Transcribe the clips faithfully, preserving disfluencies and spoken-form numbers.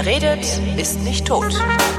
Wer redet, ist nicht tot.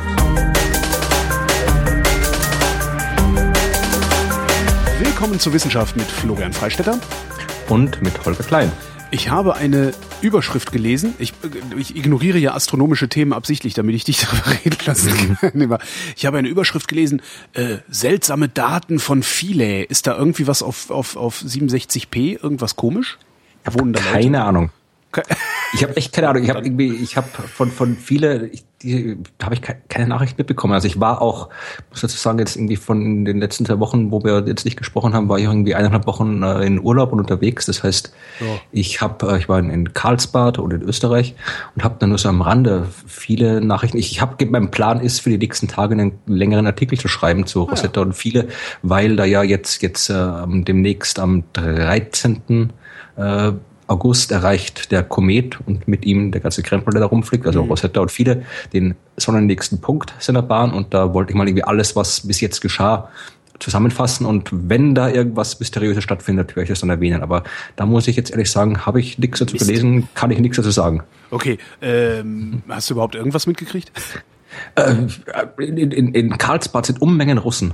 Willkommen zur Wissenschaft mit Florian Freistetter und mit Holger Klein. Ich habe eine Überschrift gelesen. Ich, ich ignoriere ja astronomische Themen absichtlich, damit ich dich darüber reden lassen kann. Ich habe eine Überschrift gelesen, äh, seltsame Daten von Philae. Ist da irgendwie was auf, auf, auf siebenundsechzig p? Irgendwas komisch? Ich habe keine Ahnung. Ich habe echt keine Ahnung. Ich habe irgendwie, ich habe von von viele, ich, die, da habe ich keine, keine Nachricht mitbekommen. Also ich war auch, muss dazu sagen, jetzt irgendwie von den letzten zwei Wochen, wo wir jetzt nicht gesprochen haben, war ich irgendwie eineinhalb Wochen äh, in Urlaub und unterwegs. Das heißt, ja. ich habe, äh, ich war in, in Karlsbad und in Österreich und habe dann nur so am Rande viele Nachrichten. Ich, ich habe, mein Plan ist für die nächsten Tage einen längeren Artikel zu schreiben zu Rosetta ah, ja. und Philae, weil da ja jetzt jetzt äh, demnächst am dreizehnten Äh, August erreicht der Komet und mit ihm der ganze Krempel, der da rumfliegt, also mhm. Rosetta und Philae, den sonnennächsten Punkt seiner Bahn. Und da wollte ich mal irgendwie alles, was bis jetzt geschah, zusammenfassen. Und wenn da irgendwas Mysteriöses stattfindet, werde ich das dann erwähnen. Aber da muss ich jetzt ehrlich sagen, habe ich nichts dazu Mist. gelesen, kann ich nichts dazu sagen. Okay, ähm, hast du überhaupt irgendwas mitgekriegt? Äh, in, in, in Karlsbad sind Unmengen Russen.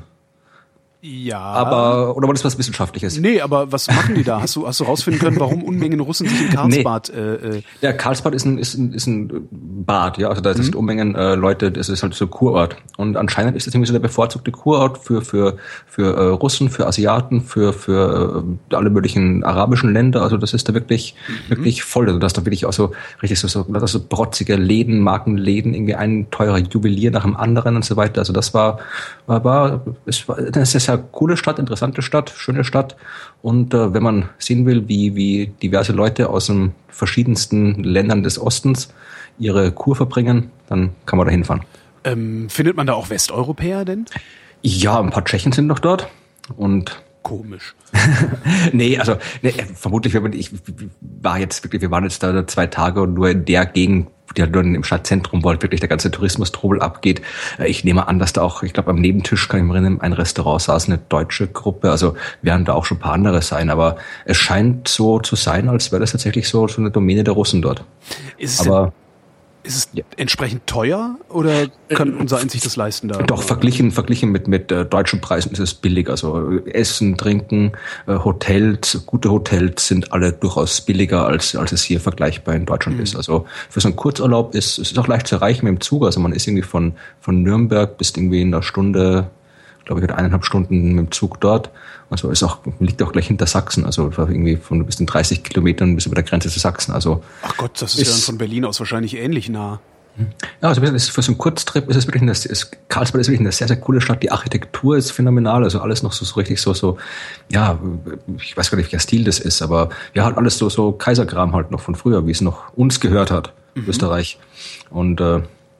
Ja. Aber, oder war das was Wissenschaftliches? Nee, aber was machen die da? Hast du, hast du rausfinden können, warum Unmengen Russen sich in Karlsbad, nee. äh, äh Ja, Karlsbad ist ein, ist ein, ist ein Bad, ja. Also da sind mhm. Unmengen, äh, Leute, das ist halt so ein Kurort. Und anscheinend ist das irgendwie so der bevorzugte Kurort für, für, für, äh, Russen, für Asiaten, für, für, äh, alle möglichen arabischen Länder. Also das ist da wirklich, mhm. wirklich voll. Also da ist da wirklich auch so, richtig so, so, das so protzige Läden, Markenläden, irgendwie ein teurer Juwelier nach dem anderen und so weiter. Also das war, war, war, es war, das ist ja coole Stadt, interessante Stadt, schöne Stadt. Und äh, wenn man sehen will, wie, wie diverse Leute aus den verschiedensten Ländern des Ostens ihre Kur verbringen, dann kann man da hinfahren. Ähm, findet man da auch Westeuropäer denn? Ja, ein paar Tschechen sind noch dort. Und komisch. nee, also nee, vermutlich, wenn man, ich war jetzt wirklich, wir waren jetzt da zwei Tage und nur in der Gegend, die halt nur im Stadtzentrum, wo halt wirklich der ganze Tourismus-Trubel abgeht. Ich nehme an, dass da auch, ich glaube, am Nebentisch, kann ich mich erinnern, ein Restaurant saß eine deutsche Gruppe, also werden da auch schon ein paar andere sein, aber es scheint so zu sein, als wäre das tatsächlich so, so eine Domäne der Russen dort. Ist es aber denn, ist es ja. entsprechend teuer oder kann unser Eins sich das leisten da? Doch, verglichen, verglichen mit, mit äh, deutschen Preisen ist es billig. Also Essen, Trinken, äh, Hotels, gute Hotels sind alle durchaus billiger, als, als es hier vergleichbar in Deutschland mhm. ist. Also für so einen Kurzurlaub ist es ist auch leicht zu erreichen mit dem Zug. Also man ist irgendwie von, von Nürnberg bis irgendwie in einer Stunde, glaube ich, eineinhalb Stunden mit dem Zug dort. Also ist auch, liegt auch gleich hinter Sachsen. Also irgendwie von bis in dreißig Kilometern bis über der Grenze zu Sachsen. Also ach Gott, das ist, ist ja dann von Berlin aus wahrscheinlich ähnlich nah. Ja, also für so einen Kurztrip ist es wirklich eine, ist, Karlsbad ist wirklich eine sehr, sehr coole Stadt. Die Architektur ist phänomenal. Also alles noch so, so richtig so, so, ja, ich weiß gar nicht, welcher Stil das ist, aber ja, halt alles so, so Kaiserkram halt noch von früher, wie es noch uns gehört hat, mhm. Österreich. Und, äh,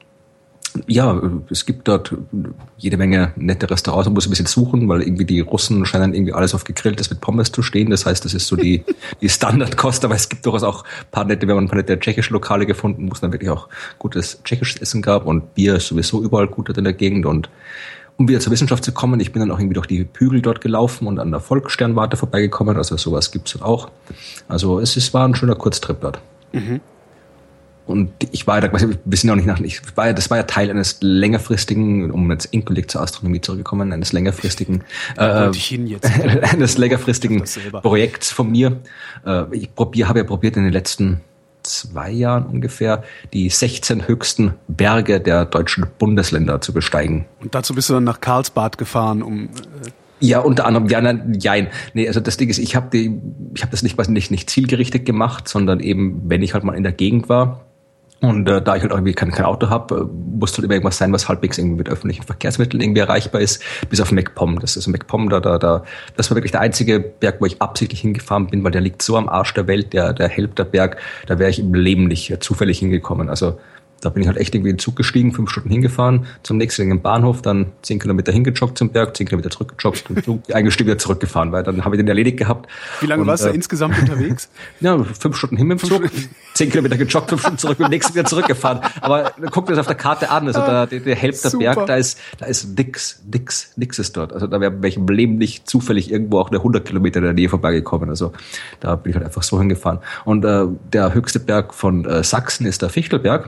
ja, es gibt dort jede Menge nette Restaurants. Man muss ein bisschen suchen, weil irgendwie die Russen scheinen irgendwie alles auf Gegrilltes mit Pommes zu stehen. Das heißt, das ist so die, die Standardkost. Aber es gibt durchaus auch ein paar nette, wenn man ein paar nette tschechische Lokale gefunden, wo es dann wirklich auch gutes tschechisches Essen gab. Und Bier ist sowieso überall gut dort in der Gegend. Und um wieder zur Wissenschaft zu kommen, ich bin dann auch irgendwie durch die Hügel dort gelaufen und an der Volkssternwarte vorbeigekommen. Also sowas gibt's dort auch. Also es ist, war ein schöner Kurztrip dort. Mhm. Und ich war ja, wir sind auch nicht nach, ich war ja, das war ja Teil eines längerfristigen, um jetzt endgültig zur Astronomie zurückgekommen, eines längerfristigen, äh, eines längerfristigen Projekts von mir. Äh, ich probier, habe ja probiert in den letzten zwei Jahren ungefähr die sechzehn höchsten Berge der deutschen Bundesländer zu besteigen. Und dazu bist du dann nach Karlsbad gefahren, um, äh ja, unter anderem, ja, nein, jein. Nee, also das Ding ist, ich habe die, ich habe das nicht, nicht, nicht zielgerichtet gemacht, sondern eben, wenn ich halt mal in der Gegend war, und äh, da ich halt irgendwie kein, kein Auto habe, äh, musste halt immer irgendwas sein, was halbwegs irgendwie mit öffentlichen Verkehrsmitteln irgendwie erreichbar ist, bis auf MacPom. Das ist MacPom, da, da, da, das war wirklich der einzige Berg, wo ich absichtlich hingefahren bin, weil der liegt so am Arsch der Welt, der, der Helpter Berg, da wäre ich im Leben nicht äh, zufällig hingekommen. Also da bin ich halt echt irgendwie in den Zug gestiegen, fünf Stunden hingefahren, zum nächsten Bahnhof, dann zehn Kilometer hingejoggt zum Berg, zehn Kilometer zurückgejoggt und Zug eingestiegen wieder zurückgefahren, weil dann habe ich den erledigt gehabt. Wie lange und, warst du äh, insgesamt unterwegs? Ja, fünf Stunden hin mit dem Zug, zehn Kilometer gejoggt, fünf Stunden zurück und nächsten wieder zurückgefahren. Aber guckt das auf der Karte an, also da, der, der Helpter Berg, da ist, da ist nix, nix, nix ist dort. Also da wäre bei welchem Leben nicht zufällig irgendwo auch eine hundert Kilometer in der Nähe vorbeigekommen. Also da bin ich halt einfach so hingefahren. Und äh, der höchste Berg von äh, Sachsen ist der Fichtelberg. Mhm.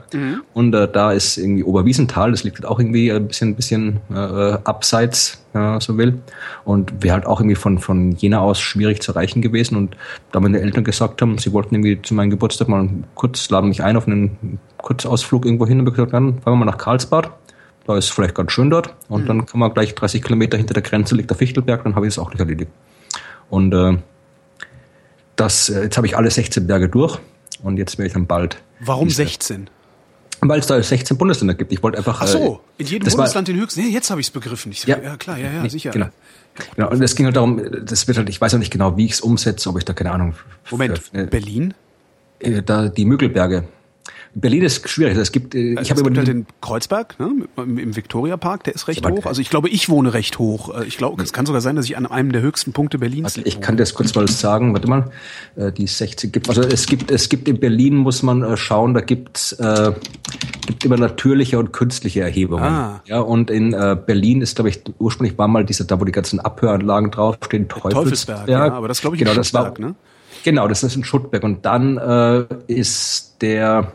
Und äh, da ist irgendwie Oberwiesenthal, das liegt halt auch irgendwie ein bisschen, bisschen äh, abseits, wenn man so will. Und wäre halt auch irgendwie von, von Jena aus schwierig zu erreichen gewesen. Und da meine Eltern gesagt haben, sie wollten irgendwie zu meinem Geburtstag mal kurz, laden mich ein auf einen Kurzausflug irgendwo hin und gesagt, dann fahren wir mal nach Karlsbad. Da ist vielleicht ganz schön dort. Und mhm. dann kann man gleich dreißig Kilometer hinter der Grenze liegt der Fichtelberg, dann habe ich das auch nicht erledigt. Und äh, das, äh, jetzt habe ich alle sechzehn Berge durch und jetzt werde ich dann bald. Warum sechzehn? Weil es da sechzehn Bundesländer gibt. Ich wollte einfach. Ach so, in jedem Bundesland war, den höchsten. Nee, jetzt habe ich es begriffen. Ich, ja, ja, klar, ja, ja, sicher. Genau. Genau. Und es ging halt darum, das wird halt, ich weiß auch nicht genau, wie ich es umsetze, ob ich da keine Ahnung. Moment, äh, Berlin? Äh, da die Müggelberge. Berlin ist schwierig. Es gibt, äh, ich es habe gibt über halt den Kreuzberg, ne, im, im Viktoriapark, der ist recht ja, hoch. Also ich glaube, ich wohne recht hoch. Ich glaube, es kann sogar sein, dass ich an einem der höchsten Punkte Berlins also ich kann das kurz mal sagen. Warte mal, äh, die sechzig gibt. Also es gibt, es gibt in Berlin muss man äh, schauen. Da gibt's äh, gibt immer natürliche und künstliche Erhebungen. Ah. Ja, und in äh, Berlin ist, glaube ich, ursprünglich war mal dieser, da wo die ganzen Abhöranlagen draufstehen, Teufelsberg. Teufelsberg. Ja, aber das glaube ich genau, ein Schuttberg, das war, ne? Genau, das ist ein Schuttberg. Und dann äh, ist der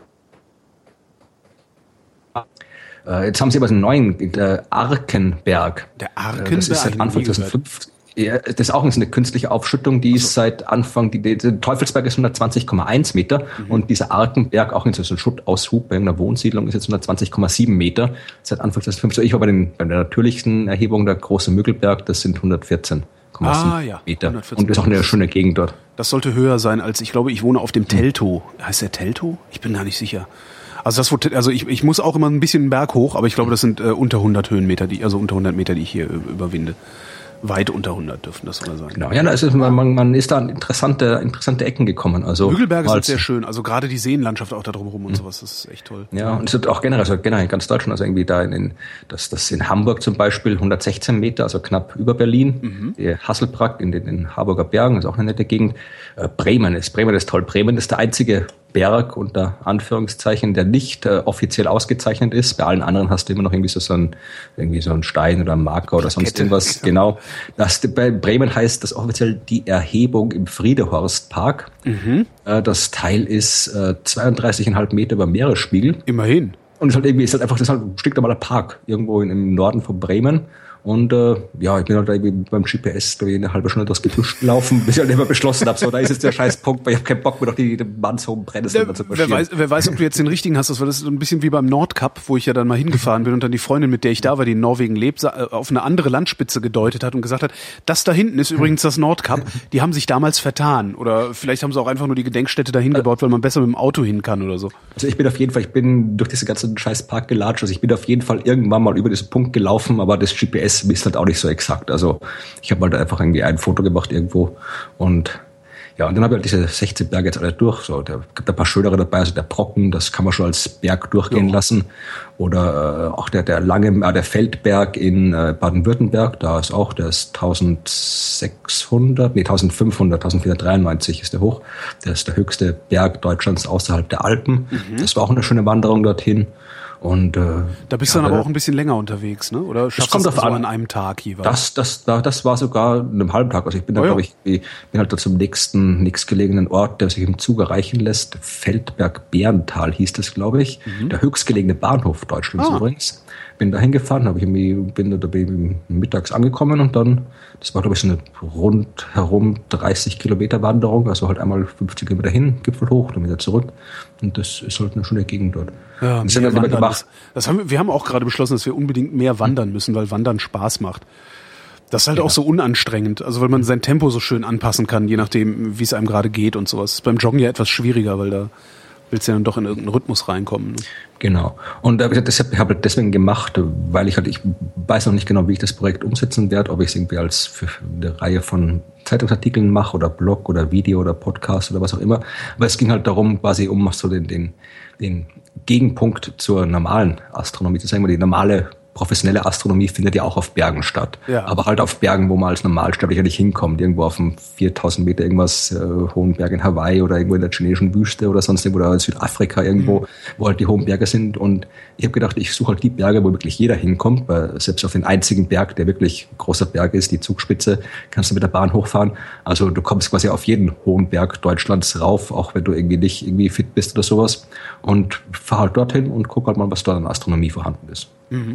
Jetzt haben sie aber einen neuen, der Arkenberg. Der Arkenberg? Das ist seit Anfang zweitausendfünf. Ja, das ist auch eine künstliche Aufschüttung, die ist also. seit Anfang, die, die, der Teufelsberg ist hundertzwanzig Komma eins Meter mhm. und dieser Arkenberg, auch in so einem Schuttaushub bei einer Wohnsiedlung, ist jetzt hundertzwanzig Komma sieben Meter. Seit Anfang zweitausendfünf. Ich war bei, den, bei der natürlichsten Erhebung, der große Müggelberg, das sind hundertvierzehn Komma sieben ah, ja. Meter. hundertvierzehn. Und das ist auch eine schöne Gegend dort. Das sollte höher sein als, ich glaube, ich wohne auf dem Teltow. Heißt der Teltow? Ich bin gar nicht sicher. Also das, also ich, ich muss auch immer ein bisschen einen Berg hoch, aber ich glaube, das sind äh, unter hundert Höhenmeter, die, also unter hundert Meter, die ich hier äh, überwinde. Weit unter hundert dürfen das sogar sein. Genau, ja, da ist es, man, man ist da an interessante, interessante Ecken gekommen. Also Müggelberge sind sehr schön, also gerade die Seenlandschaft auch da drumherum und sowas, das ist echt toll. Ja, und es wird auch generell, also generell in ganz Deutschland, also irgendwie da in, in das, das in Hamburg zum Beispiel hundertsechzehn Meter, also knapp über Berlin. Mhm. Die Hasselbrack in den in Harburger Bergen, ist auch eine nette Gegend. Äh, Bremen ist, Bremen ist toll. Bremen ist der einzige Berg unter Anführungszeichen, der nicht äh, offiziell ausgezeichnet ist. Bei allen anderen hast du immer noch irgendwie so, so ein irgendwie so ein Stein oder ein Marker oder sonst irgendwas. Genau. Das, bei Bremen heißt das offiziell die Erhebung im Friedehorstpark. Mhm. Äh, das Teil ist äh, zweiunddreißig Komma fünf Meter über Meeresspiegel. Immerhin. Und es ist halt irgendwie ist halt einfach das ist halt ein stinknormaler Park irgendwo in, im Norden von Bremen. Und äh, ja, ich bin halt irgendwie beim G P S da eine halbe Stunde durchs Gebüsch gelaufen, bis ich halt immer beschlossen habe, so da ist jetzt der scheiß Punkt, weil ich habe keinen Bock mehr durch die, die mannshohen Brennnesseln zu marschieren. Wer weiß, wer weiß, ob du jetzt den richtigen hast, das war das so ein bisschen wie beim Nordkap, wo ich ja dann mal hingefahren bin und dann die Freundin, mit der ich da war, die in Norwegen lebt, auf eine andere Landspitze gedeutet hat und gesagt hat, das da hinten ist übrigens das Nordkap, die haben sich damals vertan. Oder vielleicht haben sie auch einfach nur die Gedenkstätte dahin gebaut, weil man besser mit dem Auto hin kann oder so. Also ich bin auf jeden Fall, ich bin durch diesen ganzen scheiß Park gelatscht, also ich bin auf jeden Fall irgendwann mal über diesen Punkt gelaufen, aber das G P S ist halt auch nicht so exakt. Also ich habe halt einfach irgendwie ein Foto gemacht irgendwo und ja, und dann habe ich halt diese sechzehn Berge jetzt alle durch. So, da gibt ein paar schönere dabei, also der Brocken, das kann man schon als Berg durchgehen ja. lassen. Oder äh, auch der der lange, äh, der Feldberg in äh, Baden-Württemberg, da ist auch, der ist eintausendsechshundert, nee eintausendfünfhundert, eintausendvierhundertdreiundneunzig ist der hoch. Der ist der höchste Berg Deutschlands außerhalb der Alpen. Mhm. Das war auch eine schöne Wanderung dorthin. Und, äh, da bist du ja, dann aber auch ein bisschen länger unterwegs, ne? Oder schaffst du das so an einem Tag jeweils? Das, das, das, das war sogar in einem halben Tag. Also ich bin da, oh ja. glaube ich, bin halt da zum nächsten, nächstgelegenen Ort, der sich im Zug erreichen lässt. Feldberg-Bärental hieß das, glaube ich. Mhm. Der höchstgelegene Bahnhof Deutschlands ah. übrigens. Bin da hingefahren, habe ich irgendwie, bin da bin mittags angekommen und dann, das war glaube ich so eine rundherum dreißig Kilometer Wanderung, also halt einmal fünfzig Kilometer hin, Gipfel hoch, dann wieder zurück und das ist halt eine schöne Gegend dort. Ja, das mehr wandern, das, das haben wir, wir haben auch gerade beschlossen, dass wir unbedingt mehr wandern müssen, weil Wandern Spaß macht. Das ist halt ja. auch so unanstrengend, also weil man sein Tempo so schön anpassen kann, je nachdem, wie es einem gerade geht und sowas. Das ist beim Joggen ja etwas schwieriger, weil da willst du ja dann doch in irgendeinen Rhythmus reinkommen. Ne? Genau. Und äh, das habe ich halt deswegen gemacht, weil ich halt, ich weiß noch nicht genau, wie ich das Projekt umsetzen werde, ob ich es irgendwie als für eine Reihe von Zeitungsartikeln mache oder Blog oder Video oder Podcast oder was auch immer. Aber es ging halt darum, quasi um so den, den, den Gegenpunkt zur normalen Astronomie zu sagen, weil die normale professionelle Astronomie findet ja auch auf Bergen statt. Ja. Aber halt auf Bergen, wo man als Normalsterblicher nicht hinkommt. Irgendwo auf einem viertausend Meter irgendwas äh, hohen Berg in Hawaii oder irgendwo in der chinesischen Wüste oder sonst irgendwo oder in Südafrika irgendwo, mhm. wo halt die hohen Berge sind. Und ich habe gedacht, ich suche halt die Berge, wo wirklich jeder hinkommt, weil selbst auf den einzigen Berg, der wirklich ein großer Berg ist, die Zugspitze, kannst du mit der Bahn hochfahren. Also du kommst quasi auf jeden hohen Berg Deutschlands rauf, auch wenn du irgendwie nicht irgendwie fit bist oder sowas. Und fahr halt dorthin und guck halt mal, was da an Astronomie vorhanden ist. Mhm.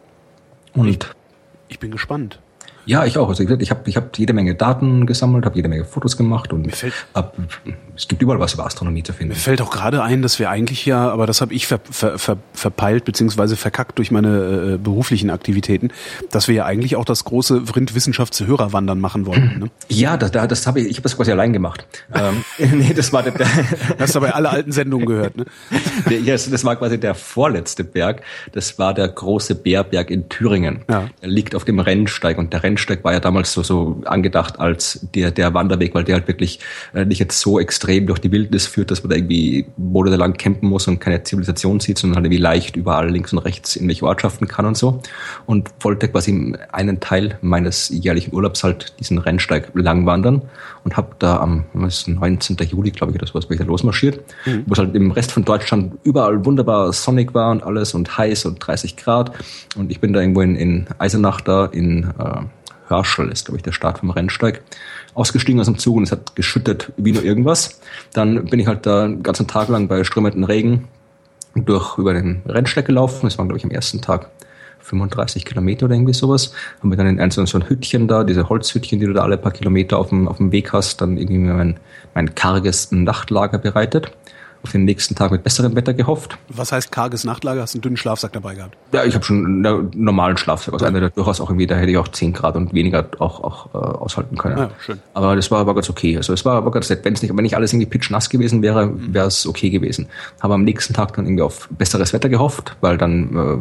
Und ich, ich bin gespannt. Ja, ich auch. Also ich habe ich hab jede Menge Daten gesammelt, habe jede Menge Fotos gemacht und mir fällt, hab, es gibt überall was über Astronomie zu finden. Mir fällt auch gerade ein, dass wir eigentlich ja, aber das habe ich ver, ver, ver, verpeilt beziehungsweise verkackt durch meine äh, beruflichen Aktivitäten, dass wir ja eigentlich auch das große Vrind Wissenschaftshörerwandern machen wollten. Ne? Ja, das, das habe ich, ich habe das quasi allein gemacht. ähm, nee, das war der, der hast du aber alle alten Sendungen gehört, ne? Ja, das war quasi der vorletzte Berg. Das war der große Bärberg in Thüringen. Ja. Der liegt auf dem Rennsteig und der Rennsteig war ja damals so, so angedacht als der, der Wanderweg, weil der halt wirklich äh, nicht jetzt so extrem durch die Wildnis führt, dass man da irgendwie monatelang campen muss und keine Zivilisation sieht, sondern halt irgendwie leicht überall links und rechts in welche Ortschaften kann und so. Und wollte quasi einen Teil meines jährlichen Urlaubs halt diesen Rennsteig lang wandern und habe da am neunzehnten Juli, glaube ich, oder sowas, bin ich da losmarschiert, mhm. wo es halt im Rest von Deutschland überall wunderbar sonnig war und alles und heiß und dreißig Grad. Und ich bin da irgendwo in, in Eisenach da in äh, Hörschel ist, glaube ich, der Start vom Rennsteig, ausgestiegen aus dem Zug und es hat geschüttet wie nur irgendwas. Dann bin ich halt da den ganzen Tag lang bei strömenden Regen durch über den Rennsteig gelaufen. Das waren, glaube ich, am ersten Tag fünfunddreißig Kilometer oder irgendwie sowas. Haben wir dann in ein so ein Hüttchen da, diese Holzhüttchen, die du da alle paar Kilometer auf dem, auf dem Weg hast, dann irgendwie mein, mein karges Nachtlager bereitet. Auf den nächsten Tag mit besserem Wetter gehofft. Was heißt karges Nachtlager? Hast du einen dünnen Schlafsack dabei gehabt? Ja, ich habe schon einen normalen Schlafsack. Also einer, der durchaus auch irgendwie, da hätte ich auch zehn Grad und weniger auch, auch äh, aushalten können. Ja, schön. Aber das war aber ganz okay. Also es war aber ganz nett. Wenn es nicht, wenn nicht alles irgendwie pitschnass gewesen wäre, mhm. wäre es okay gewesen. Habe am nächsten Tag dann irgendwie auf besseres Wetter gehofft, weil dann äh,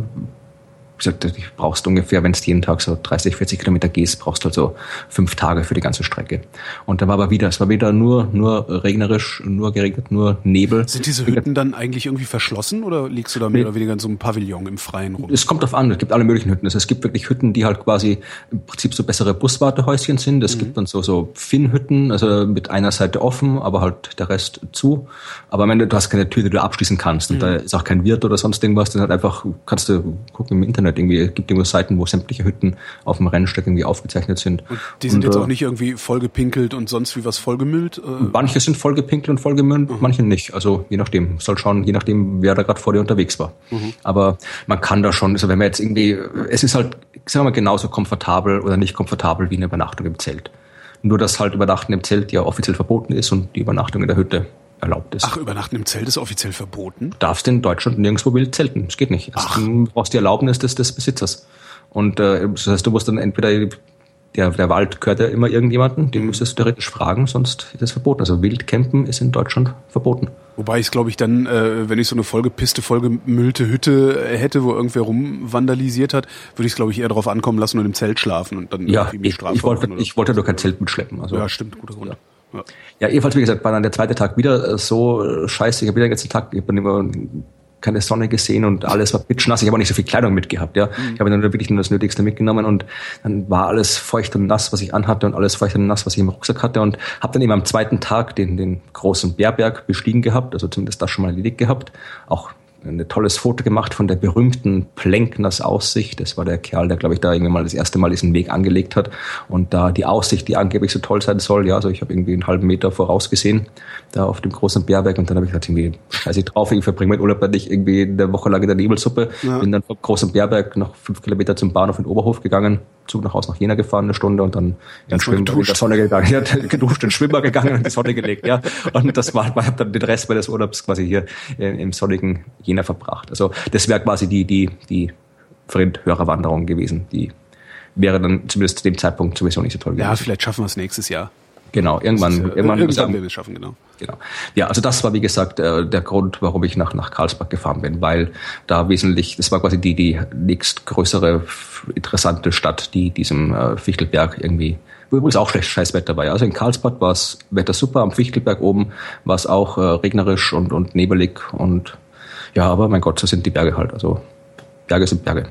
wie gesagt, du brauchst ungefähr, wenn du jeden Tag so dreißig, vierzig Kilometer gehst, brauchst du halt so fünf Tage für die ganze Strecke. Und dann war aber wieder, es war wieder nur, nur regnerisch, nur geregnet, nur Nebel. Sind diese Hütten dann eigentlich irgendwie verschlossen oder liegst du da mehr nee. oder weniger in so einem Pavillon im Freien rum? Es kommt drauf an, es gibt alle möglichen Hütten. Also es gibt wirklich Hütten, die halt quasi im Prinzip so bessere Buswartehäuschen sind. Es mhm. gibt dann so, so Finnhütten, also mit einer Seite offen, aber halt der Rest zu. Aber am Ende, du hast keine Tür, die du abschließen kannst. Und mhm. da ist auch kein Wirt oder sonst irgendwas. Dann halt einfach, kannst du gucken im Internet. Irgendwie, es gibt irgendwo Seiten, wo sämtliche Hütten auf dem Rennsteig irgendwie aufgezeichnet sind. Und die sind und, jetzt auch nicht irgendwie vollgepinkelt und sonst wie was vollgemüllt? Äh? Manche sind vollgepinkelt und vollgemüllt, mhm. manche nicht. Also je nachdem. Soll schauen, je nachdem, wer da gerade vor dir unterwegs war. Mhm. Aber man kann da schon, also wenn man jetzt irgendwie, es ist halt, sagen wir mal, genauso komfortabel oder nicht komfortabel wie eine Übernachtung im Zelt. Nur, dass halt Übernachten im Zelt ja offiziell verboten ist und die Übernachtung in der Hütte erlaubt ist. Ach, Übernachten im Zelt ist offiziell verboten? Du darfst in Deutschland nirgendwo wild zelten. Das geht nicht. Ach. Du brauchst die Erlaubnis des, des Besitzers. Und äh, das heißt, du musst dann entweder, der, der Wald gehört ja immer irgendjemanden, den müsstest du theoretisch fragen, sonst ist es verboten. Also Wildcampen ist in Deutschland verboten. Wobei ich glaube ich dann, äh, wenn ich so eine vollgepisste, vollgemüllte Hütte hätte, wo irgendwer rumvandalisiert hat, würde ich es glaube ich eher darauf ankommen lassen und im Zelt schlafen und dann ja, ich, ich wollte ich wollte nur kein Zelt mitschleppen. Also, ja, stimmt, guter Grund. Ja. Ja. ja, ebenfalls, wie gesagt, war dann der zweite Tag wieder so scheiße. Ich habe wieder den ganzen Tag, ich habe dann immer keine Sonne gesehen und alles war pitschnass. Ich habe auch nicht so viel Kleidung mitgehabt, ja. Mhm. Ich habe dann wirklich nur das Nötigste mitgenommen und dann war alles feucht und nass, was ich anhatte und alles feucht und nass, was ich im Rucksack hatte und habe dann eben am zweiten Tag den, den großen Bärberg bestiegen gehabt, also zumindest das schon mal erledigt gehabt. Auch ein tolles Foto gemacht von der berühmten Plenkners Aussicht. Das war der Kerl, der, glaube ich, da irgendwie mal das erste Mal diesen Weg angelegt hat. Und da die Aussicht, die angeblich so toll sein soll, ja, also ich habe irgendwie einen halben Meter vorausgesehen, da auf dem großen Bärberg. Und dann habe ich gesagt, irgendwie scheiße ich drauf, ich verbringe meinen Urlaub nicht irgendwie eine Woche lang in der Nebelsuppe. Ja. Bin dann vom großen Bärberg noch fünf Kilometer zum Bahnhof in Oberhof gegangen, Zug nach Hause nach Jena gefahren, eine Stunde und dann in den Schwimmer in der Sonne gegangen. Ja, geduscht, in den Schwimmer gegangen und in die Sonne gelegt, ja. Und das war, ich habe dann den Rest meines Urlaubs quasi hier im sonnigen Jena verbracht. Also das wäre quasi die, die, die Vrind-Hörerwanderung gewesen. Die wäre dann zumindest zu dem Zeitpunkt sowieso nicht so toll gewesen. Ja, vielleicht schaffen wir es nächstes Jahr. Genau, irgendwann. Ja, irgendwann irgendwann werden wir es schaffen, genau. Genau. Ja, also das war, wie gesagt, der Grund, warum ich nach, nach Karlsbad gefahren bin, weil da wesentlich, das war quasi die, die nächstgrößere, interessante Stadt, die diesem äh, Fichtelberg irgendwie, wo übrigens auch schlecht scheiß Wetter war. Also in Karlsbad war das Wetter super, am Fichtelberg oben war es auch äh, regnerisch und, und nebelig und ja, aber mein Gott, so sind die Berge halt. Also Berge sind Berge.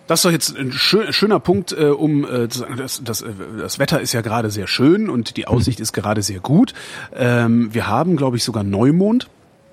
Das ist doch jetzt ein schön, schöner Punkt, äh, um äh, zu sagen, das, das, das Wetter ist ja gerade sehr schön und die Aussicht mhm. ist gerade sehr gut. Ähm, wir haben, glaube ich, sogar Neumond.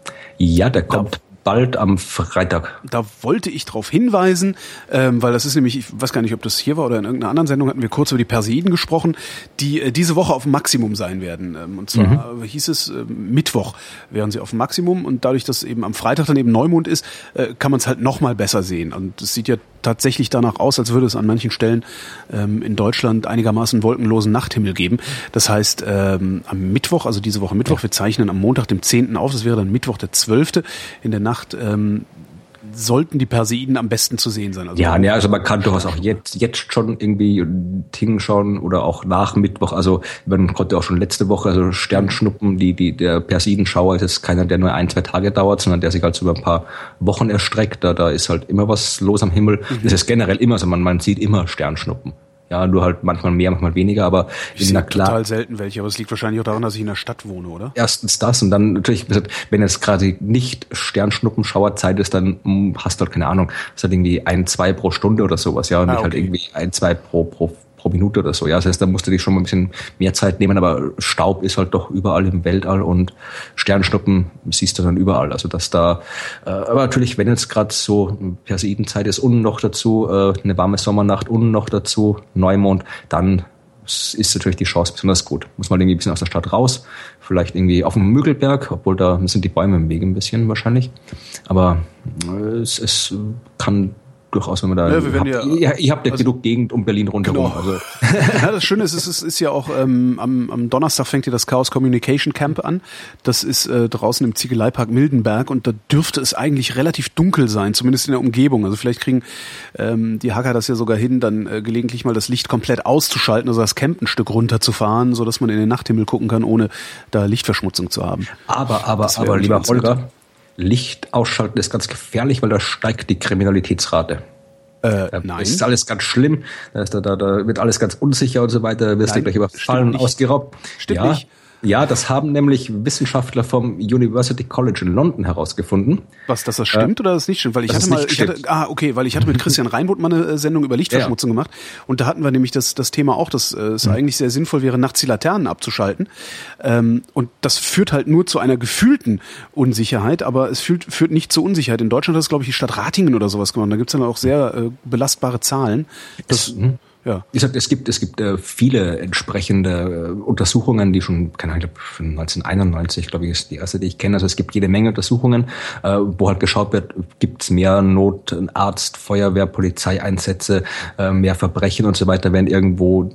Ja, der kommt da, bald am Freitag. Da wollte ich darauf hinweisen, ähm, weil das ist nämlich, ich weiß gar nicht, ob das hier war oder in irgendeiner anderen Sendung, hatten wir kurz über die Perseiden gesprochen, die äh, diese Woche auf dem Maximum sein werden. Ähm, und zwar mhm. hieß es, äh, Mittwoch wären sie auf dem Maximum und dadurch, dass eben am Freitag dann eben Neumond ist, äh, kann man es halt noch mal besser sehen. Und es sieht ja tatsächlich danach aus, als würde es an manchen Stellen ähm, in Deutschland einigermaßen wolkenlosen Nachthimmel geben. Das heißt, ähm, am Mittwoch, also diese Woche Mittwoch, wir zeichnen am Montag, dem zehnten auf, das wäre dann Mittwoch, der zwölfte in der Nacht, ähm, sollten die Perseiden am besten zu sehen sein. Also ja, ne, also man kann durchaus auch jetzt jetzt schon irgendwie hinschauen oder auch nach Mittwoch. Also man konnte auch schon letzte Woche, also Sternschnuppen, die die der Perseidenschauer ist jetzt keiner, der nur ein, zwei Tage dauert, sondern der sich halt so über ein paar Wochen erstreckt. Da da ist halt immer was los am Himmel. Mhm. Das ist generell immer so, man man sieht immer Sternschnuppen. Ja, nur halt manchmal mehr, manchmal weniger, aber ich sehe total selten welche, aber es liegt wahrscheinlich auch daran, dass ich in der Stadt wohne, oder? Erstens das und dann natürlich, wenn jetzt quasi nicht Sternschnuppenschauerzeit ist, dann hast du halt keine Ahnung, das ist halt irgendwie ein, zwei pro Stunde oder sowas, ja, und ah, nicht okay. halt irgendwie ein, zwei pro, pro, pro Minute oder so, ja, das heißt, da musst du dich schon mal ein bisschen mehr Zeit nehmen, aber Staub ist halt doch überall im Weltall und Sternschnuppen siehst du dann überall, also dass da, äh, aber natürlich, wenn jetzt gerade so Perseidenzeit ist und noch dazu äh, eine warme Sommernacht und noch dazu Neumond, dann ist natürlich die Chance besonders gut. Muss man irgendwie ein bisschen aus der Stadt raus, vielleicht irgendwie auf dem Müggelberg, obwohl da sind die Bäume im Weg ein bisschen wahrscheinlich, aber äh, es, es kann durchaus, wenn man da, ja, wir habt, ja, ihr, ihr habt ja also, genug Gegend um Berlin rundherum. Genau. Also. Ja, das Schöne ist, es ist, ist ja auch, ähm, am, am Donnerstag fängt ja das Chaos Communication Camp an. Das ist äh, draußen im Ziegeleipark Mildenberg und da dürfte es eigentlich relativ dunkel sein, zumindest in der Umgebung. Also vielleicht kriegen ähm, die Hacker das ja sogar hin, dann äh, gelegentlich mal das Licht komplett auszuschalten, also das Camp ein Stück runterzufahren, sodass man in den Nachthimmel gucken kann, ohne da Lichtverschmutzung zu haben. Aber, aber, aber, lieber Holger, Licht ausschalten ist ganz gefährlich, weil da steigt die Kriminalitätsrate. Äh, da nein. ist alles ganz schlimm, da, ist da, da, da wird alles ganz unsicher und so weiter, da wirst nein, du gleich überfallen und ausgeraubt. Stimmt ja. nicht. Ja, das haben nämlich Wissenschaftler vom University College in London herausgefunden. Was, dass das stimmt äh, oder das nicht stimmt? Weil ich hatte mal, ich hatte, ah, okay, weil ich hatte mit Christian Reinbold mal eine Sendung über Lichtverschmutzung ja. gemacht und da hatten wir nämlich das, das Thema auch, dass äh, es mhm. eigentlich sehr sinnvoll wäre, nachts die Laternen abzuschalten. Ähm, und das führt halt nur zu einer gefühlten Unsicherheit, aber es führt, führt nicht zur Unsicherheit. In Deutschland hat es, glaube ich, die Stadt Ratingen oder sowas gemacht. Da gibt es dann auch sehr äh, belastbare Zahlen. Das, mhm. Ja. Wie gesagt, es gibt, es gibt äh, viele entsprechende äh, Untersuchungen, die schon, keine Ahnung, von neunzehnhunderteinundneunzig, glaube ich, ist die erste, die ich kenne. Also es gibt jede Menge Untersuchungen, äh, wo halt geschaut wird, gibt es mehr Notarzt, Feuerwehr, Polizeieinsätze, äh, mehr Verbrechen und so weiter, wenn irgendwo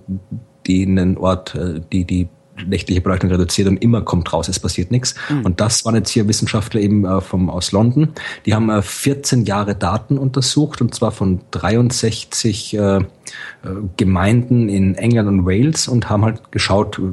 den Ort, äh, die, die nächtliche Beleuchtung reduziert und immer kommt raus, es passiert nichts. Mhm. Und das waren jetzt hier Wissenschaftler eben äh, vom aus London. Die haben äh, vierzehn Jahre Daten untersucht und zwar von dreiundsechzig äh, äh, Gemeinden in England und Wales und haben halt geschaut,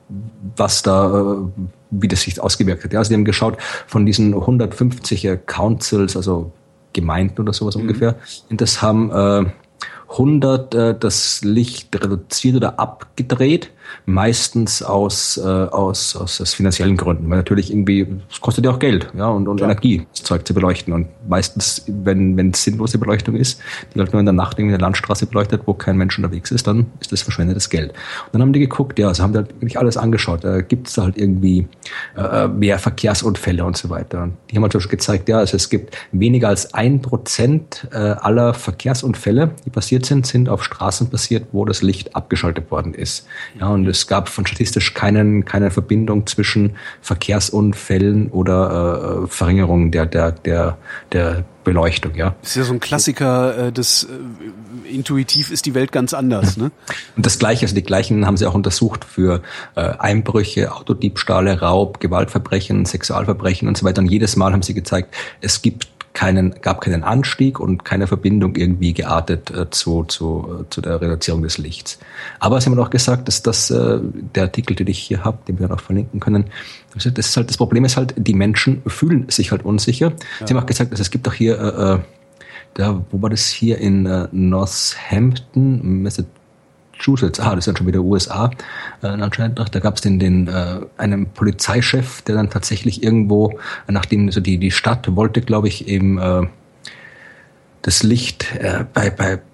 was da, äh, wie das sich ausgewirkt hat. Ja, also die haben geschaut von diesen hundertfünfzig äh, Councils, also Gemeinden oder sowas mhm. ungefähr, und das haben äh, hundert äh, das Licht reduziert oder abgedreht, meistens aus äh, aus aus, aus finanziellen Gründen, weil natürlich irgendwie es kostet ja auch Geld, ja, und und ja. Energie, das Zeug zu beleuchten, und meistens, wenn wenn es sinnlose Beleuchtung ist, die halt nur in der Nacht irgendwie eine Landstraße beleuchtet, wo kein Mensch unterwegs ist, dann ist das verschwendetes Geld. Und dann haben die geguckt, ja, also haben die halt wirklich alles angeschaut, äh, gibt es da halt irgendwie äh, mehr Verkehrsunfälle und so weiter. Und die haben halt schon gezeigt, ja, also es gibt weniger als ein Prozent äh, aller Verkehrsunfälle, die passiert sind, sind auf Straßen passiert, wo das Licht abgeschaltet worden ist. Ja, und es gab von statistisch keinen, keine Verbindung zwischen Verkehrsunfällen oder äh, Verringerung der, der, der, der Beleuchtung, ja. Das ist ja so ein Klassiker, äh, das äh, intuitiv ist die Welt ganz anders, ne? Und das Gleiche, also die gleichen haben sie auch untersucht für äh, Einbrüche, Autodiebstahle, Raub, Gewaltverbrechen, Sexualverbrechen und so weiter. Und jedes Mal haben sie gezeigt, es gibt keinen, gab keinen Anstieg und keine Verbindung irgendwie geartet äh, zu, zu, äh, zu der Reduzierung des Lichts. Aber sie haben auch gesagt, dass das, äh, der Artikel, den ich hier habe, den wir dann auch verlinken können, das ist halt, das Problem ist halt, die Menschen fühlen sich halt unsicher. Ja. Sie haben auch gesagt, dass es gibt auch hier, äh, da, wo war das hier in äh, Northampton, Massachusetts, ah, das ist dann schon wieder U S A, äh, anscheinend noch, da gab es den, den äh, einen Polizeichef, der dann tatsächlich irgendwo, nachdem also die die Stadt wollte, glaube ich, eben äh, das Licht äh, bei bei